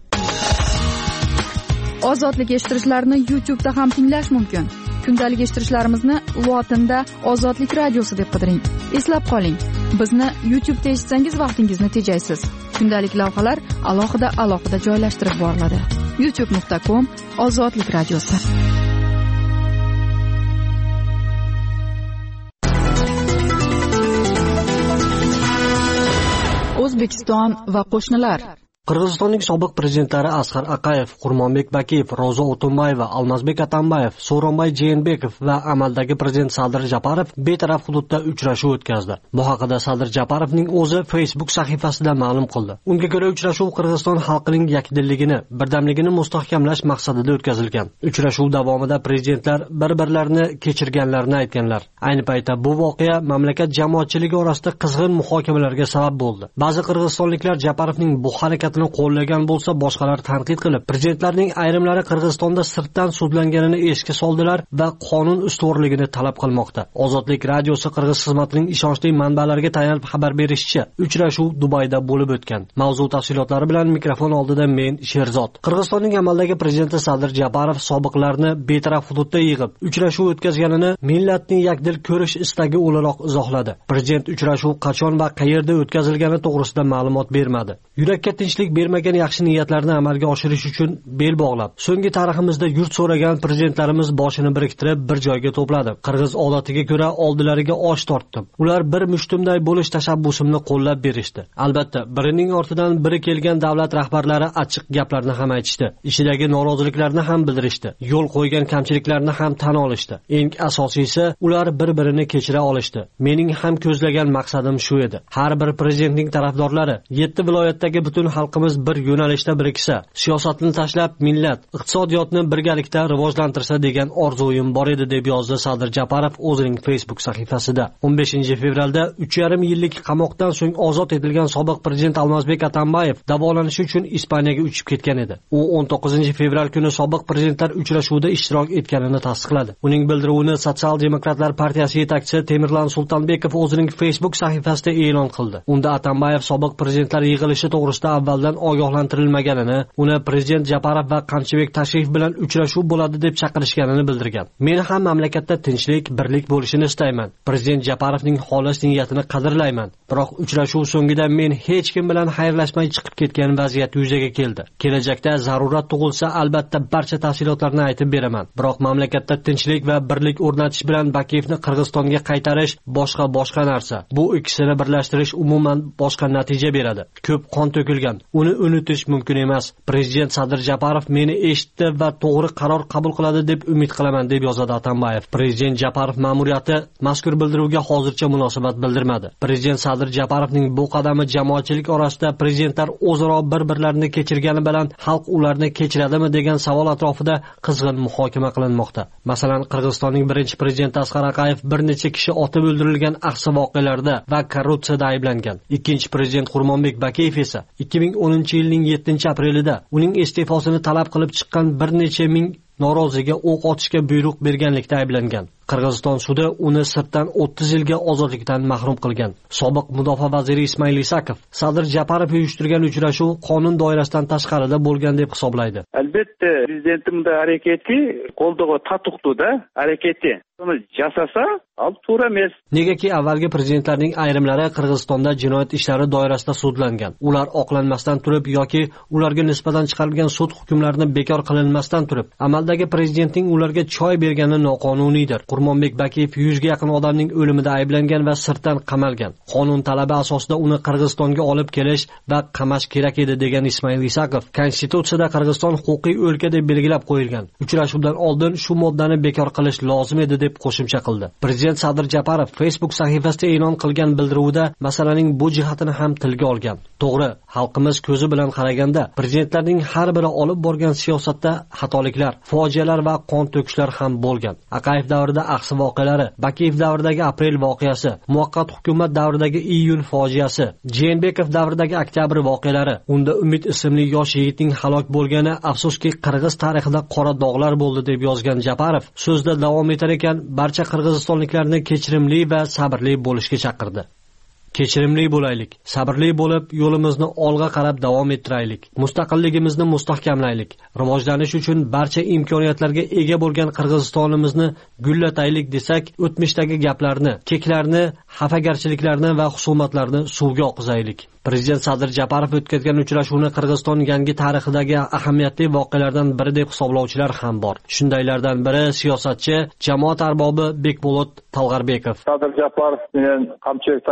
[SPEAKER 2] Ozodlik eshittirishlarni YouTube'da ham tinglash mumkin. Kundalik eshittirishlarimizni lotinda Ozodlik radiosi deb qidiring. Eslab qoling, bizni YouTube'da eshitsangiz vaqtingizni tejaysiz. Kundalik lavhalar alohida alohida joylashtirib boriladi. youtube nuqta com Ozodlik radiosi. O'zbekiston va qo'shnilar
[SPEAKER 8] Qirg'izistonning sobiq prezidentlari Asqar Aqayev, Qurmonbek Bakiyev, Ro'za O'tunbayeva, Almazbek Atambayev, So'ronbay Jeenbekov va amaldagi prezident Sadir Japarov betaraf hududda uchrashuv o'tkazdi. Bu haqida Sadir Japarovning o'zi Facebook sahifasida ma'lum qildi. Unga ko'ra uchrashuv Qirg'iziston xalqining yakdilligini, birdamligini mustahkamlash maqsadida o'tkazilgan. Uchrashuv davomida prezidentlar bir-birlarini kechirganlarini aytganlar. Ayni paytda bu voqea mamlakat jamoatchiligi orasida qizg'in muhokamalarga sabab bo'ldi. Ba'zi qirg'izistonliklar Japarovning bu harakatini qo'llagan bo'lsa, boshqalar tanqid qilib, prezidentlarning ayrimlari Qirg'izistonda sirtdan sudlanganini esga soldilar va qonun ustuvorligini talab qilmoqda. Ozodlik radiosi Qirg'iz xizmatining ishonchli manbalariga tayanib xabar berishicha, uchrashuv Dubayda bo'lib o'tgan. Mavzu tafsilotlari bilan mikrofon oldida men Sherzod. Qirg'izistonning amaldagi prezidenti Sadir Japarov sobiqlarni betaraf hududda yig'ib, uchrashuv o'tkazganini millatning yakdil ko'rish istagi o'laroq izohladi. Prezident uchrashuv qachon va qayerda o'tkazilgani to'g'risida ma'lumot bermadi. Yurakka tinchlik bermagan yaxshi niyatlarni amalga oshirish uchun bel bog'lab, so'nggi tariximizda yurt so'ragan prezidentlarimiz boshini biriktirib bir joyga to'pladi. Qirg'iz odatiga ko'ra oldilariga osh tortdim. Ular bir mushtumday bo'lish tashabbusimni qo'llab berishdi. Albatta, birining ortidan biri kelgan davlat rahbarlari achchiq gaplarni ham aytishdi. Ishidagi noroziliklarni ham bildirishdi. Yo'l qo'ygan kamchiliklarni ham tan olishdi. Eng asosiysi, ular bir-birini kechira olishdi. Mening ham ko'zlagan maqsadim shu edi. Har bir prezidentning tarafdorlari yetti viloyatdagi butun xalqimiz bir yo'nalishda biriksa, siyosatni tashlab millat, iqtisodiyotni birgalikda rivojlantirsa degan orzuim bor edi, deb yozdi Sadir Japarov o'zining Facebook sahifasida. o'n beshinchi fevralda uch yarim yillik qamoqdan so'ng ozod etilgan sobiq prezident Almazbek Atambayev davolanish uchun Ispaniyaga uchib ketgan edi. U o'n to'qqizinchi fevral kuni sobiq prezidentlar uchrashuvida ishtirok etganini tasdiqladi. Uning bildiruvini Sotsial demokratlar partiyasi yetakchisi Temirlan Sultonbekov o'zining Facebook sahifasida e'lon qildi. Unda Atambayev sobiq prezidentlar yig'ilishi to'g'risida avvaldan ogohlantirilmaganini, uni prezident Japarov va Qamchibek tashrif bilan uchrashuv bo'ladi deb chaqirishganini bildirgan. Men ham mamlakatda tinchlik, birlik bo'lishini istayman. Prezident Japarovning xolis niyatini qadrlayman. Biroq uchrashuv so'ngida men hech kim bilan xayrlashmay chiqib ketgan vaziyat yuzaga keldi. Kelajakda zarurat tug'ilsa, albatta barcha tafsilotlarni aytib beraman. Biroq mamlakatda tinchlik va birlik o'rnatish bilan Bakiyevni Qirg'izistonga qaytarish boshqa boshqa narsa. Bu ikkisini birlashtirish umuman boshqa natija beradi. Ko'p qon to'kilgan. Uni unutish mumkin emas. Prezident Sadir Japarov meni eshitdi va to'g'ri qaror qabul qiladi deb umid qilaman, deb yozadi Atambayev. Prezident Japarov ma'muriyati mazkur bildiruvga hozircha munosabat bildirmadi. Prezident Sadir Japarovning bu qadami jamoatchilik orasida prezidentlar o'zaro bir-birlarini kechirgani bilan xalq ularni kechiradimi degan savol atrofida qizg'in muhokama qilinmoqda. Masalan, Qirg'izistonning birinchi prezidenti Asqar Aqayev bir necha kishi otib o'ldirilgan ahsi voqealarda va korrupsiyada ayblangan. Ikkinchi prezident Qurmonbek Bakiyev esa ikki ming o'ninchi yilning yettinchi aprelida uning iste'fosini talab qilib chiqqan bir necha ming noroziga o'q otishga buyruq berganlikda ayblangan. Qirg'iziston sudi uni sirtdan o'ttiz yilga ozodlikdan mahrum qilgan. Sobiq mudofaa vaziri Ismoil Isakov Sadir Japarov uyushtirgan uchrashuv qonun doirasidan tashqarida bo'lgan deb hisoblaydi.
[SPEAKER 10] Albatta, prezidentimning harakati qo'ldoga tatuqdi-da, harakati. Buni jasasa, al to'g'ri emas.
[SPEAKER 8] Negaki avvalgi prezidentlarning ayrimlari Qirg'izistonda jinoyat ishlari doirasida sudlangan. Ular oqlanmasdan turib yoki ularga nisbatan chiqarilgan sud hukmlarini bekor qilinmasdan turib, amaldagi prezidentning ularga choy bergani noqonuniydir. Qurmonbek Bakiyev yuzga yaqin odamning o'limida ayblangan va sirtdan qamalgan. Qonun talabi asosida uni Qirg'izistonga olib kelish va qamash kerak edi, degan Ismoil Isakov. Konstitutsiyada Qirg'iziston huquqiy o'lka deb belgilab qo'yilgan. Uchrashuvdan oldin shu moddani bekor qilish lozim edi, deb qo'shimcha qildi. Prezident Sadir Japarov Facebook sahifasida e'lon qilgan bildiruvda masalaning bu jihatini ham tilga olgan. To'g'ri, xalqimiz ko'zi bilan qaraganda prezidentlarning har biri olib borgan siyosatda xatoliklar, fojialar va qon to'kishlar ham bo'lgan. Aqayev davrida ahsi voqealari, Bakiyev davridagi aprel voqeasi, muvaqqat hukumat davridagi iyun fojiasi, Jeenbekov davridagi oktyabr voqealari, unda Umid ismli yosh yigitning halok bo'lgani afsuski Qirg'iz tarixida qora dog'lar bo'ldi, deb yozgan Japarov so'zda davom etar ekan, barcha qirg'izistonliklarni kechirimli va sabrli bo'lishga chaqirdi. Kechirimli bo'laylik, sabrli bo'lib, yo'limizni olg'a qarab davom ettiraylik. Mustaqilligimizni mustahkamlaylik. Rivojlanish uchun barcha imkoniyatlarga ega bo'lgan Qirg'izistonimizni gullataylik desak, o'tmishdagi gaplarni, keklarni, xafagarchiliklarni va husumatlarni suvga oqizaylik. Prezident Sadir Japarov o'tkazgan uchrashuvni Qirg'iziston yangi tarixidagi ahamiyatli voqealardan biri deb hisoblovchilar ham bor. Shundaylardan biri siyosatchi, jamoat arbobi Bekbulut Talg'arbekov.
[SPEAKER 11] Sadir Japarov bilan Qamchiq Tashiyevga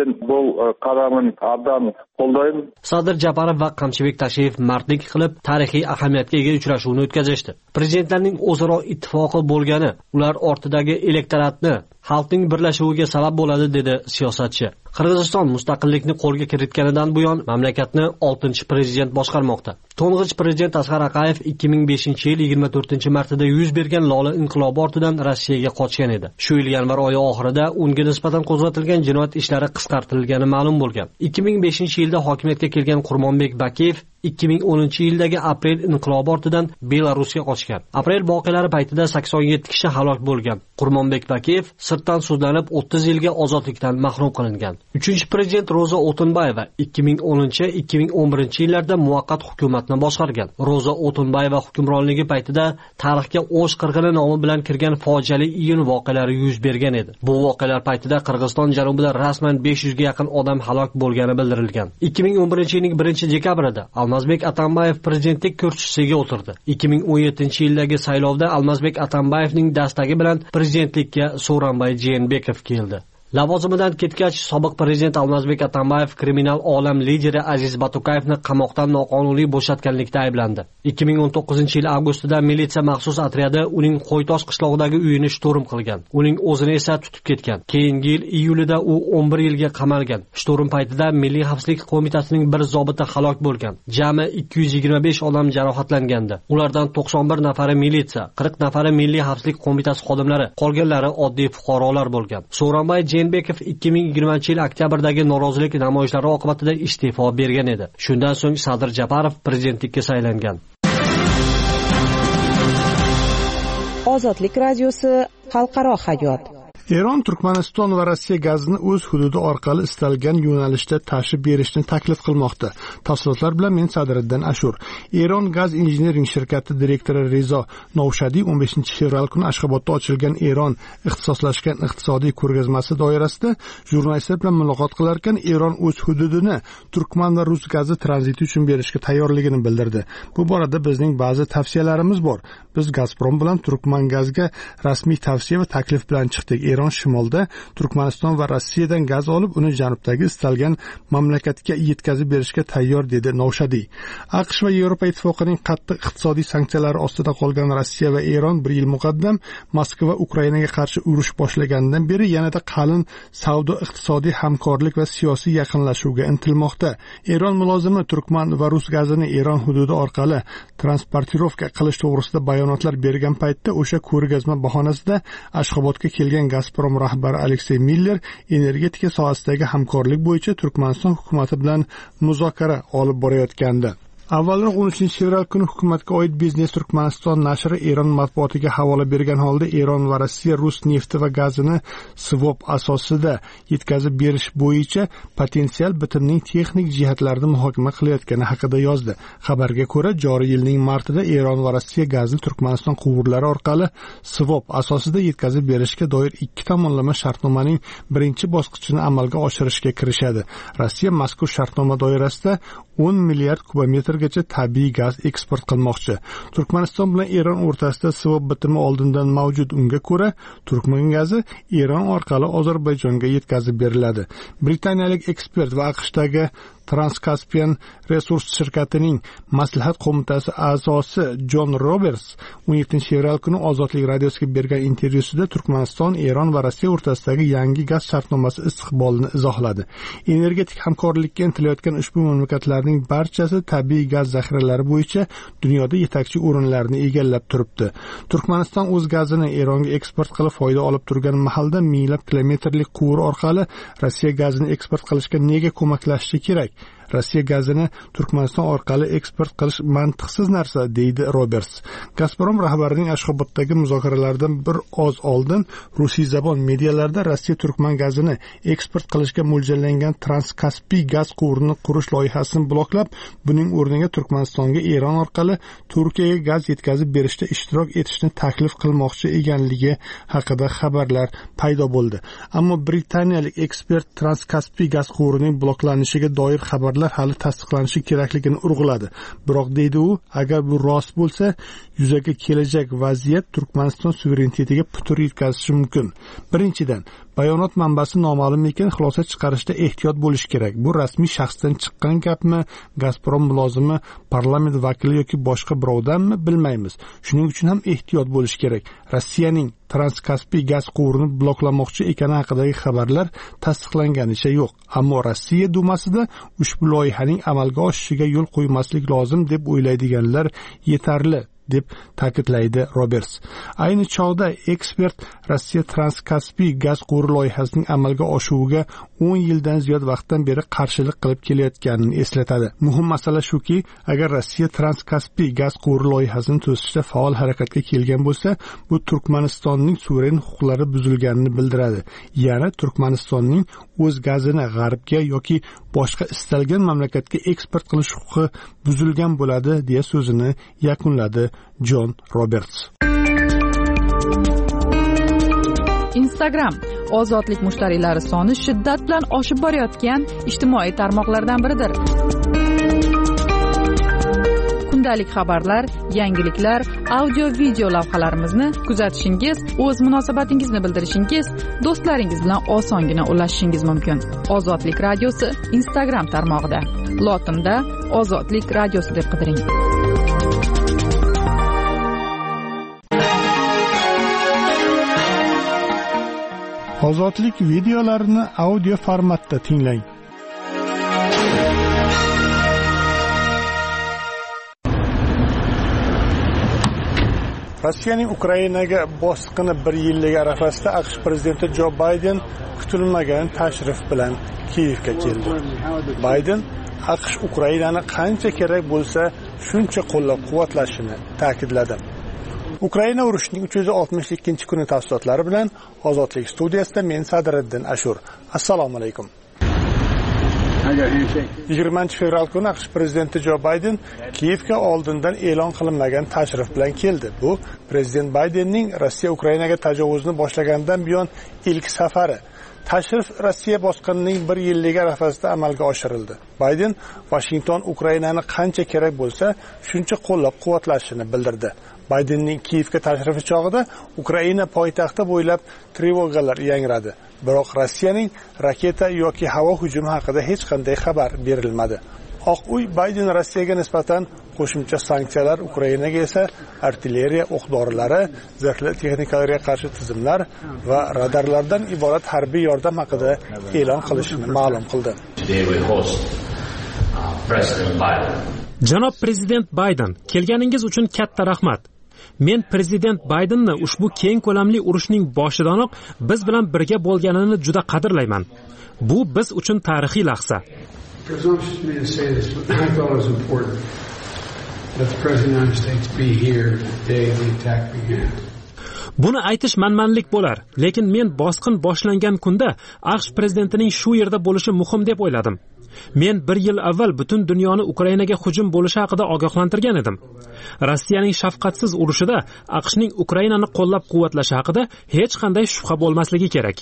[SPEAKER 10] prezident bu qadamini abdan qo'llayman.
[SPEAKER 8] Sadir Japarov va Qamchibek Tasheyev mardlik qilib tarixiy ahamiyatga ega uchrashuvni o'tkazishdi. Prezidentlarning o'zaro ittifoqi bo'lgani ular ortidagi elektoratni xalqning birlashuviga sabab bo'ladi, dedi siyosatchi. Qirg'iziston mustaqillikni qo'lga kiritganidan buyon mamlakatni oltinchi prezident boshqarmoqda. To'ng'ich prezident Asqar Aqayev ikki ming beshinchi yil yigirma to'rtinchi martida yuz bergan Lola inqilobi ortidan Rossiyaga qochgan edi. Shu yil yanvar oyi oxirida unga nisbatan qo'zg'atilgan jinoyat ishlari qisqartirilgani ma'lum bo'lgan. ikki ming beshinchi yilda hokimiyatga kelgan Qurmonbek Bakiyev ikki ming o'ninchi yildagi aprel inqilobi ortidan Belarusga qochgan. Aprel voqealari paytida sakson yetti kishi halok bo'lgan. Qurmonbek Bakiyev sirtdan sudlanib o'ttiz yilga ozodlikdan mahrum qilingan. uchinchi prezident Roza O'tinbayeva ikki ming o'ninchi ikki ming o'n birinchi yillarda muvaqqat hukumatni boshqargan. Roza O'tinbayeva hukmronligi paytida tarixga O'sh qirg'ini nomi bilan kirgan fojiali iyun voqealari yuz bergan edi. Bu voqealar paytida Qirg'iziston janubida rasman besh yuzga yaqin odam halok bo'lgani bildirilgan. ikki ming o'n birinchi yilning birinchi dekabrida Almazbek Atambayev prezidentlik kursisiga o'tirdi. ikki ming o'n yettinchi yildagi saylovda Almazbek Atambayevning dastagi bilan prezidentlikka Sooronbay Jeenbekov keldi. Lavozimidan ketgach, sobiq prezident Almazbek Atambayev kriminal olam lideri Aziz Batukayevni qamoqdan noqonuniy bo'shatganlikda ayblandi. ikki ming o'n to'qqizinchi yil avgustida militsiya maxsus otryadi uning Qo'ytosh qishlog'idagi uyini shturm qilgan. Uning o'zini esa tutib ketgan. Keyingi yil iyulida u o'n bir yilga qamalgan. Shturm paytida Milliy xavfsizlik qo'mitasining bir zobiti halok bo'lgan. Jami ikki yuz yigirma besh odam jarohatlangandi. Ulardan to'qson bir nafari militsiya, qirq nafari Milliy xavfsizlik qo'mitasi xodimlari, qolganlari oddiy fuqarolar bo'lgan. Sooronbay Jeenbekov ikki ming yigirmanchi yil oktyabrdagi norozilik namoyishlari oqibatida iste'fo bergan edi. Shundan so'ng Sadir Japarov prezidentlikka saylangan.
[SPEAKER 11] Ozodlik radiosi xalqaro hayot.
[SPEAKER 6] Eron Turkmaniston va Rossiya gazini o'z hududi orqali istalgan yo'nalishda tashib berishni taklif qilmoqda. Tafsilotlar bilan men Sadiriddin Ashur. Eron Gaz Engineering shirkati direktori Rezo Novshadiy o'n beshinchi fevral kuni Ashxobodda ochilgan Eron ixtisoslashgan iqtisodiy ko'rgazmasi doirasida jurnalistlar bilan muloqot qilar ekan, Eron o'z hududini turkman va rus gazi tranziti uchun berishga tayyorligini bildirdi. Bu borada bizning ba'zi tavsiyalarimiz bor. Biz Gazprom bilan turkman gazga rasmiy tavsiya va taklif bilan chiqdik. Eron shimolda Turkmaniston va Rossiyadan gaz olib, uni janubdagi istalgan mamlakatga yetkazib berishga tayyor, dedi Novshadiy. AQSh va Yevropa ittifoqining qattiq iqtisodiy sanksiyalari ostida qolgan Rossiya va Eron bir yil muqaddam Moskva Ukrainaga qarshi urush boshlaganidan beri yanada qalin savdo iqtisodiy hamkorlik va siyosiy yaqinlashuvga intilmoqda. Eron mulozimi turkman va rus gazini Eron hududi orqali transportirovka qilish to'g'risida bayonotlar bergan paytda o'sha ko'rgazma bahonasida Ashxobodga kelgan Gazprom rahbari Aleksey Miller energetika sohasidagi hamkorlik bo'yicha Turkmaniston hukumati bilan muzokara olib borayotgandi. Avvalroq o'n uchinchi fevral kuni hukumatga oid Biznes Turkmaniston nashri Eron matbuotiga havola bergan holda Eron va Rossiya rus nefti va gazini swap asosida yetkazib berish bo'yicha potensial bitimning texnik jihatlarini muhokama qilayotgani haqida yozdi. Xabarga ko'ra, joriy yilning martida Eron va Rossiya gazni Turkmaniston quvurlari orqali swap asosida yetkazib berishga doir ikki tomonlama shartnomaning birinchi bosqichini amalga oshirishga kirishadi. Rossiya mazkur shartnoma doirasida o'n milliard kubometrgacha tabiiy gaz eksport qilmoqchi. Turkmaniston bilan Eron o'rtasida swap bitimi oldindan mavjud. Unga ko'ra, turkman gazi Eron orqali Ozarbayjonga yetkazib beriladi. Britaniyalik ekspert va AQShdagi Trans-Caspian Resource shirkatining maslahat qo'mitasi a'zosi Jon Roberts o'n yettinchi fevral kuni Ozodlik radiosiga bergan intervyusida Turkmaniston, Eron va Rossiya o'rtasidagi yangi gaz shartnomasi istiqbolini izohladi. Energetik hamkorlikka intilayotgan ushbu mamlakatlarning barchasi tabiiy gaz zaxiralari bo'yicha dunyoda yetakchi o'rinlarni egallab turibdi. Turkmaniston o'z gazini Eronga eksport qilib foyda olib turgan mahalda minglab kilometrlik quvur orqali Rossiya gazini eksport qilishga nega ko'maklashi kerak? Rossiya gazini Turkmaniston orqali eksport qilish mantiqsiz narsa, deydi Roberts. Gazprom rahbarining Ashxoboddagi muzokaralardan bir oz oldin rusiy zabon medialarda Rossiya turkman gazini eksport qilishga mo'ljallangan Trans-Kaspiy gaz quvurini qurish loyihasini bloklab, buning o'rniga Turkmanistonga Eron orqali Turkiyaga gaz yetkazib berishda ishtirok etishni taklif qilmoqchi ekanligi haqida xabarlar paydo bo'ldi. Ammo britaniyalik ekspert Trans-Kaspiy gaz quvurining bloklanishiga doir xabar xabarlar hali tasdiqlanishi kerakligini urg'uladi. Biroq deydi u, agar bu rost bo'lsa, yuzaga kelajak vaziyat Turkmaniston suverenitetiga putur yetkazishi mumkin. Birinchidan, bayonot manbasi noma'lum ekan, xulosa chiqarishda ehtiyot bo'lish kerak. Bu rasmiy shaxsdan chiqqan gapmi, Gazprom mulozimi, parlament vakili yoki boshqa birovdanmi bilmaymiz. Shuning uchun ham ehtiyot bo'lish kerak. Rossiyaning Transkaspiy gaz quvurini bloklamoqchi ekani haqidagi xabarlar tasdiqlanganicha yo'q. Ammo Rossiya Dumasida ushbu loyihaning amalga oshishiga yo'l qo'ymaslik lozim deb o'ylaydiganlar yetarli, deb ta'kidlaydi Roberts. Ayni chog'da ekspert Rossiya Transkaspiy gaz quvuri loyihasining amalga oshuviga o'n yildan ziyod vaqtdan beri qarshilik qilib kelayotganini eslatadi. Muhim masala shuki, agar Rossiya Transkaspiy gaz quvuri loyihasini to'sishda faol harakatga kelgan bo'lsa, bu Turkmanistonning suveren huquqlari buzilganini bildiradi. Ya'ni Turkmanistonning o'z gazini g'arbga yoki boshqa istalgan mamlakatga eksport qilish huquqi buzilgan bo'ladi, deya so'zini yakunladi Jon Roberts.
[SPEAKER 2] Instagram ozodlik mushtariylari soni shiddat bilan oshib borayotgan ijtimoiy tarmoqlardan biridir. Kundalik xabarlar, yangiliklar, audio video lavhalarimizni kuzatishingiz, o'z munosabatingizni bildirishingiz, do'stlaringiz bilan osongina ulashishingiz mumkin. Ozodlik radiosi Instagram tarmog'ida. Lotinda Ozodlik radiosi deb qidiring.
[SPEAKER 6] Ozodlik videolarini audio formatda tinglang. Rossiyaning Ukrainaga bosqini bir yillik arafasida AQSh prezidenti Jo Bayden kutilmagan tashrif bilan Kiyevga keldi. Bayden AQSh Ukrainani qancha kerak bo'lsa, shuncha qo'llab-quvvatlashini ta'kidladi. Ukraina urushining uch yuz oltmish ikkinchi kuni tafsilotlari bilan Ozodlik studiyasida men Sadriddin Ashur. Assalomu alaykum. yigirmanchi fevral kuni AQSh prezidenti Jo Bayden Kiyevga oldindan e'lon qilinmagan tashrif bilan keldi. Bu prezident Baydenning Rossiya Ukrainaga tajovuzini boshlagandan buyon ilk safari. Tashrif Rossiya bosqinining bir yilligi arafasida amalga oshirildi. Bayden Washington Ukrainani qancha kerak bo'lsa, shuncha qo'llab-quvvatlashini bildirdi. Baydenning Kiyevga tashrifi chog'ida Ukraina poytaxti bo'ylab trevogalar yangradi. Biroq Rossiyaning raketa yoki havo hujumi haqida hech qanday xabar berilmadi. Oq uy Bayden Rossiyaga nisbatan qo'shimcha sanksiyalar, Ukrainaga esa artilleriya o'q-dorilari, zirhli texnikalarga qarshi tizimlar va radarlardan iborat harbiy yordam haqida e'lon qilishini ma'lum qildi.
[SPEAKER 1] Janob prezident Bayden, kelganingiz uchun katta rahmat. Men prezident Baydenni ushbu keng ko'lamli urushning boshidanoq biz bilan birga bo'lganini juda qadrlayman. Bu biz uchun tarixiy lahza. Buni aytish manmanlik bo'lar, lekin men bosqin boshlangan kunda AQSh prezidentining shu yerda bo'lishi muhim deb o'yladim. Men bir yil avval butun dunyoni Ukrainaga hujum bo'lishi haqida ogohlantirgan edim. Rossiyaning shafqatsiz urushida AQShning Ukrainani qo'llab-quvvatlashi haqida hech qanday shubha bo'lmasligi kerak.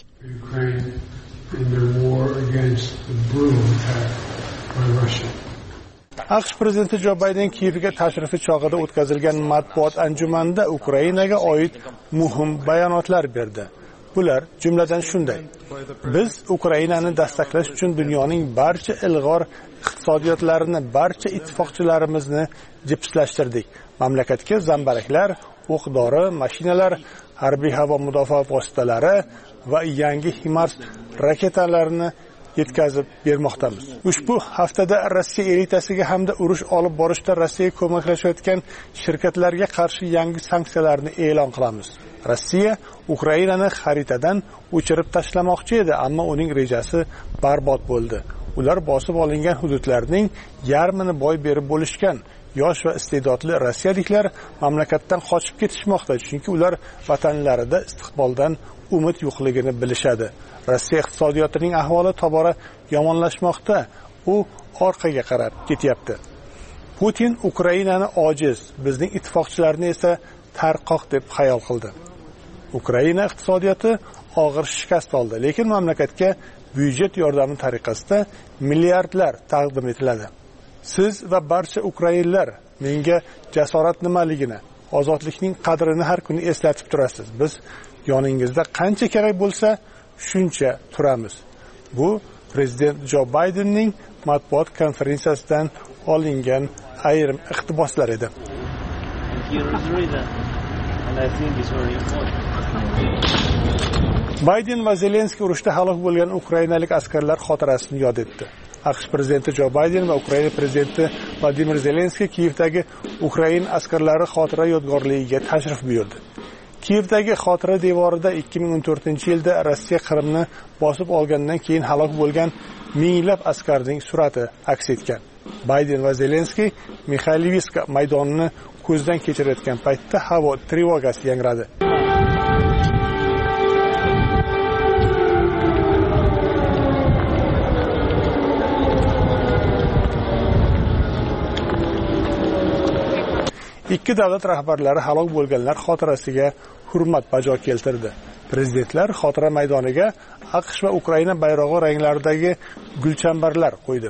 [SPEAKER 6] AQSh prezidenti Jo Bayden Kiyevga tashrifi chog'ida o'tkazilgan matbuot anjumanida Ukrainaga oid muhim bayonotlar berdi. Bular jumladan shunday: biz Ukrainani dastaqlash uchun dunyoning barcha ilg'or iqtisodiyotlarini, barcha ittifoqchilarimizni jipslashtirdik. Mamlakatga zambaraklar, o'q-dori, mashinalar, harbiy havo mudofaa vositalari va yangi HIMARS raketalarini yetkazib bermoqdamiz. Ushbu haftada Rossiya elitasiga hamda urush olib borishda Rossiyaga ko'maklashayotgan shirkatlarga qarshi yangi sanksiyalarni e'lon qilamiz. Rossiya Ukrainani xaritadan o'chirib tashlamoqchi edi, ammo uning rejasi barbod bo'ldi. Ular bosib olingan hududlarning yarmini boy berib bo'lishgan. Yosh va iste'dodli rossiyaliklar mamlakatdan qochib ketishmoqda, chunki ular vatanlarida istiqboldan umid yo'qligini bilishadi. Rossiya iqtisodiyotining ahvoli tobora yomonlashmoqda. U orqaga qarab ketyapti. Putin Ukrainani ojiz, bizning ittifoqchilarni esa tarqoq deb xayol qildi. Ukraina iqtisodiyoti og'ir shikast oldi, lekin mamlakatga byudjet yordami tariqasida milliardlar taqdim etiladi. Siz va barcha ukrainlar menga jasorat nimaligini, ozodlikning qadrini har kuni eslatib turasiz. Biz yoningizda qancha kerak bo'lsa, shuncha turamiz. Bu prezident Jo Baydenning matbuot konferensiyasidan olingan ayrim iqtiboslar edi. Bayden va Zelenskiy urushda halok bo'lgan ukrainalik askarlar xotirasini yod etdi. AQSh prezidenti Jo Bayden va Ukraina prezidenti Vladimir Zelenskiy Kiyevdagi Ukraina askarlari xotira yodgorligiga tashrif buyurdi. Kiyevdagi xotira devorida ikki ming o'n to'rtinchi yilda Rossiya Qrimni bosib olgandan keyin halok bo'lgan minglab askarning surati aks etgan. Bayden va Zelenskiy Mixaylivska maydonini ko'zdan kechirayotgan paytda havo trevogasi yangradi. Ikki davlat rahbarlari halok bo'lganlar xotirasiga hurmat bajo keltirdi. Prezidentlar xotira maydoniga AQSh va Ukraina bayrog'i ranglaridagi gulchambarlar qo'ydi.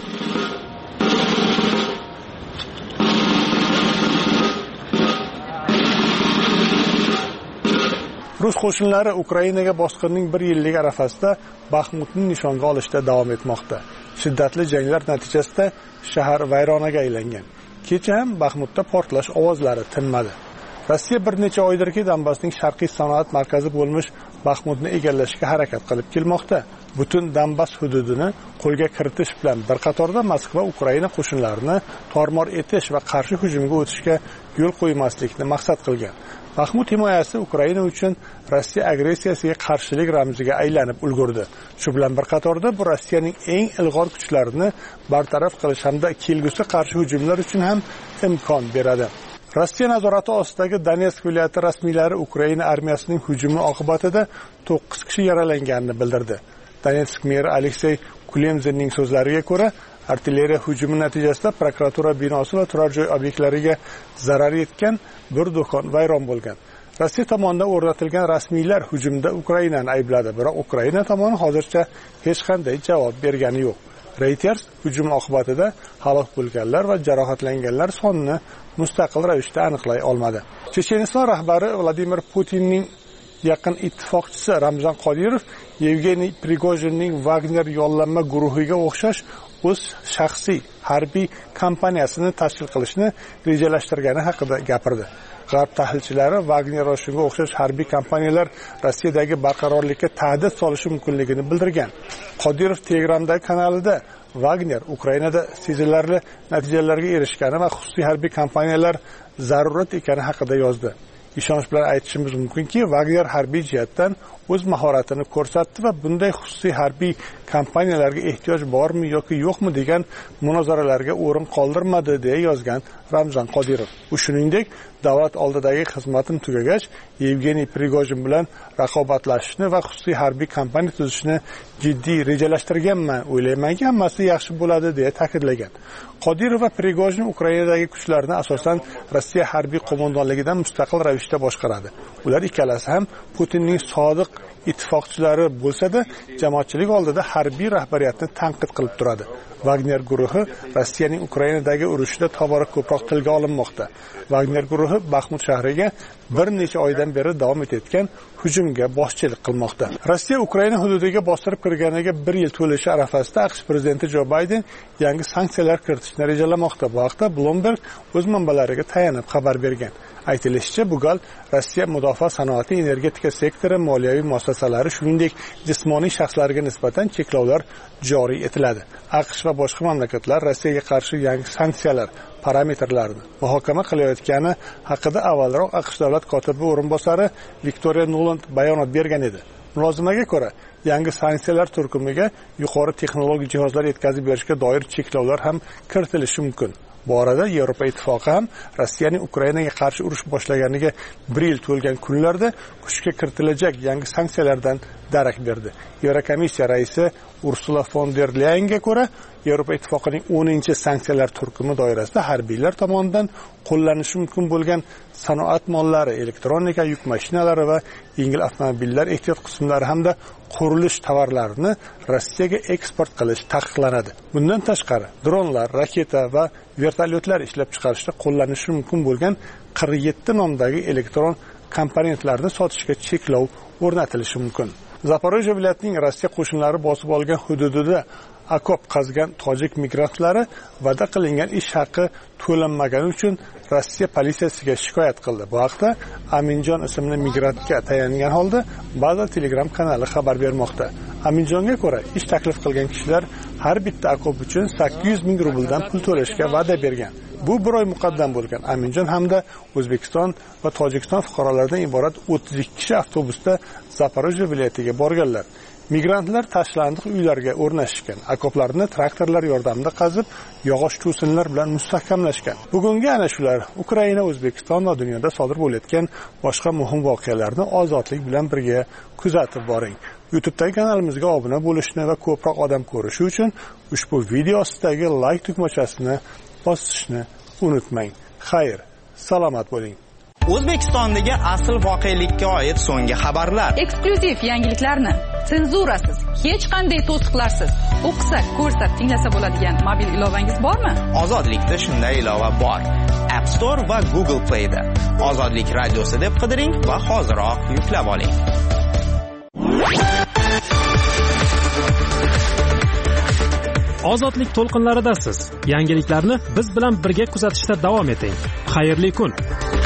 [SPEAKER 6] Rus qo'shinlari Ukrainaga bosqinning bir yillik arafasida Baxmutni nishonga olishda davom etmoqda. Shiddatli janglar natijasida shahar vayronaga aylangan. Kecha ham Baxmutda portlash ovozlari tinmadi. Rossiya bir necha oydirki Donbassning sharqiy sanoat markazi bo'lmish Baxmutni egallashga harakat qilib kelmoqda. Butun Donbass hududini qo'lga kiritish bilan bir qatorda Moskva Ukraina qo'shinlarini tormor etish va qarshi hujumga o'tishga yo'l qo'ymaslikni maqsad qilgan. Baxmut himoyasi Ukraina uchun Rossiya agressiyasiga qarshilik ramziga aylanib ulgurdi. Shu bilan bir qatorda bu Rossiyaning eng ilg'or kuchlarini bartaraf qilish hamda kelgusi qarshi hujumlar uchun ham imkon beradi. Rossiya nazorati ostidagi Donetsk viloyati rasmiylari Ukraina armiyasining hujumi oqibatida to'qqiz kishi yaralanganini bildirdi. Donetsk meri Aleksey Kulemzinning so'zlariga ko'ra, artilleriya hujumi natijasida prokuratura binosi va turar joy obyektlariga zarar yetgan, bir do'kon vayron bo'lgan. Rossiya tomonidan o'rnatilgan rasmiylar hujumda Ukrainani aybladi, biroq Ukraina tomoni hozircha hech qanday javob bergani yo'q. Reuters hujum oqibatida halok bo'lganlar va jarohatlanganlar sonini mustaqil ravishda aniqlay olmadi. Checheniston rahbari Vladimir Putinning yaqin ittifoqchisi Ramzan Qodirov Yevgeniy Prigojinning Wagner yollanma guruhiga o'xshash o'z shaxsiy harbiy kompaniyasini tashkil qilishni rejalashtirgani haqida gapirdi. G'arb tahlilchilari Wagner va shunga o'xshash harbiy kompaniyalar Rossiyadagi barqarorlikka ta'did solishi mumkinligini bildirgan. Qodirov Telegramdagi kanalida Wagner Ukrainada sezilarli natijalarga erishgani va xususiy harbiy kompaniyalar zarurat ekani haqida yozdi. Ishonch bilan aytishimiz mumkinki, Wagner harbiy jihatdan o'z mahoratini ko'rsatdi va bunday xususiy harbiy kompaniyalarga ehtiyoj bormi yoki yo'qmi degan munozaralarga o'rin qoldirmadi deya yozgan Ramzan Qodirov. U shuningdek, davlat oldidagi xizmatim tugagach, Yevgeniy Prigojin bilan raqobatlashishni va xususiy harbiy kompaniya tuzishni jiddiy rejalashtirganman, o'ylaymanki, hammasi yaxshi bo'ladi deya ta'kidlagan. Qodirov va Prigojin Ukrainadagi kuchlarni asosan Rossiya harbiy qo'mondonligidan mustaqil ravishda boshqaradi. Ular ikkalasi ham Putinning sodiq ittifoqchilari bo'lsa-da, jamoatchilik oldida harbiy rahbariyatni tanqid qilib turadi. Wagner guruhi Rossiyaning Ukrainadagi urushida tobora ko'proq tilga olinmoqda. Wagner guruhi Baxmut shahriga bir necha oydan beri davom etayotgan hujumga boshchilik qilmoqda. Rossiya Ukraina hududiga bostirib kirganiga bir yil to'lishi arafasida AQSh prezidenti Jo Bayden yangi sanksiyalar kiritishni rejalamoqda. Bu haqda Bloomberg o'z manbalariga tayanib xabar bergan. Aytilishicha, bu gal Rossiya mudofaa sanoati, energetika sektori, moliyaviy muassasalari, shuningdek jismoniy shaxslarga nisbatan cheklovlar joriy etiladi. AQSh va boshqa mamlakatlar Rossiyaga qarshi yangi sanksiyalar parametrlarini muhokama qilayotgani haqida avvalroq AQSh davlat kotibi o'rinbosari Victoria Nuland bayonot bergan edi. Mulozimaga ko'ra, yangi sanksiyalar turkumiga yuqori texnologik jihozlar yetkazib berishga doir cheklovlar ham kiritilishi mumkin. Bu orada Yevropa ittifoqi ham Rossiyaning Ukrainaga qarshi urush boshlaganiga bir yil to'lgan kunlarda kuchga kiritilajak yangi sanksiyalardan darak berdi. Yevrokomissiya raisi Ursula von der Leyenga ko'ra, Yevropa ittifoqining o'ninchi sanksiyalar turkumi doirasida harbiylar tomonidan qo'llanishi mumkin bo'lgan sanoat mollari, elektronika, yuk mashinalari va yengil avtomobillar ehtiyot qismlari hamda qurilish tovarlarini Rossiyaga eksport qilish taqiqlanadi. Bundan tashqari, dronlar, raketa va vertolyotlar ishlab chiqarishda qo'llanishi mumkin bo'lgan qirq yetti nomdagi elektron komponentlarni sotishga cheklov o'rnatilishi mumkin. Zaporojye viloyatining Rossiya qo'shinlari bosib olgan hududida akop qazgan tojik migrantlari va'da qilingan ish haqi to'lanmagani uchun Rossiya politsiyasiga shikoyat qildi. Bu haqda Aminjon ismli migrantga tayangan holda baza Telegram kanali xabar bermoqda. Aminjonga ko'ra, ish taklif qilgan kishilar har bitta akop uchun sakkiz yuz ming rubldan pul to'lashga va'da bergan. Bu bir oy muqaddam bo'lgan. Aminjon hamda O'zbekiston va Tojikiston fuqarolaridan iborat o'ttiz ikki kishi avtobusda Zaporojye viloyatiga borganlar. Migrantlar tashlandiq uylarga o'rnashishgan, akoplarni traktorlar yordamida qazib, yog'och to'sinlar bilan mustahkamlashgan. Bugungi ana shular Ukraina, O'zbekiston va dunyoda sodir bo'layotgan boshqa muhim voqealarni ozodlik bilan birga kuzatib boring. YouTube'dagi kanalimizga obuna bo'lishni va ko'proq odam ko'rishi uchun ushbu video ostidagi like tugmachasini bosishni unutmang. Xayr, salomat bo'ling.
[SPEAKER 7] O'zbekistondagi asl voqelikka oid so'nggi xabarlar.
[SPEAKER 2] Eksklyuziv yangiliklarni senzurasiz, hech qanday to'siqlarsiz o'qisa, ko'rsa, tinglasa bo'ladigan mobil ilovangiz bormi?
[SPEAKER 7] Ozodlikda shunday ilova bor. App Store va Google Play da. Ozodlik radiosi deb qidiring va hoziroq yuklab oling.
[SPEAKER 1] Ozodlik to'lqinlaridasiz. Yangiliklarni biz bilan birga kuzatishda davom eting. Xayrli kun.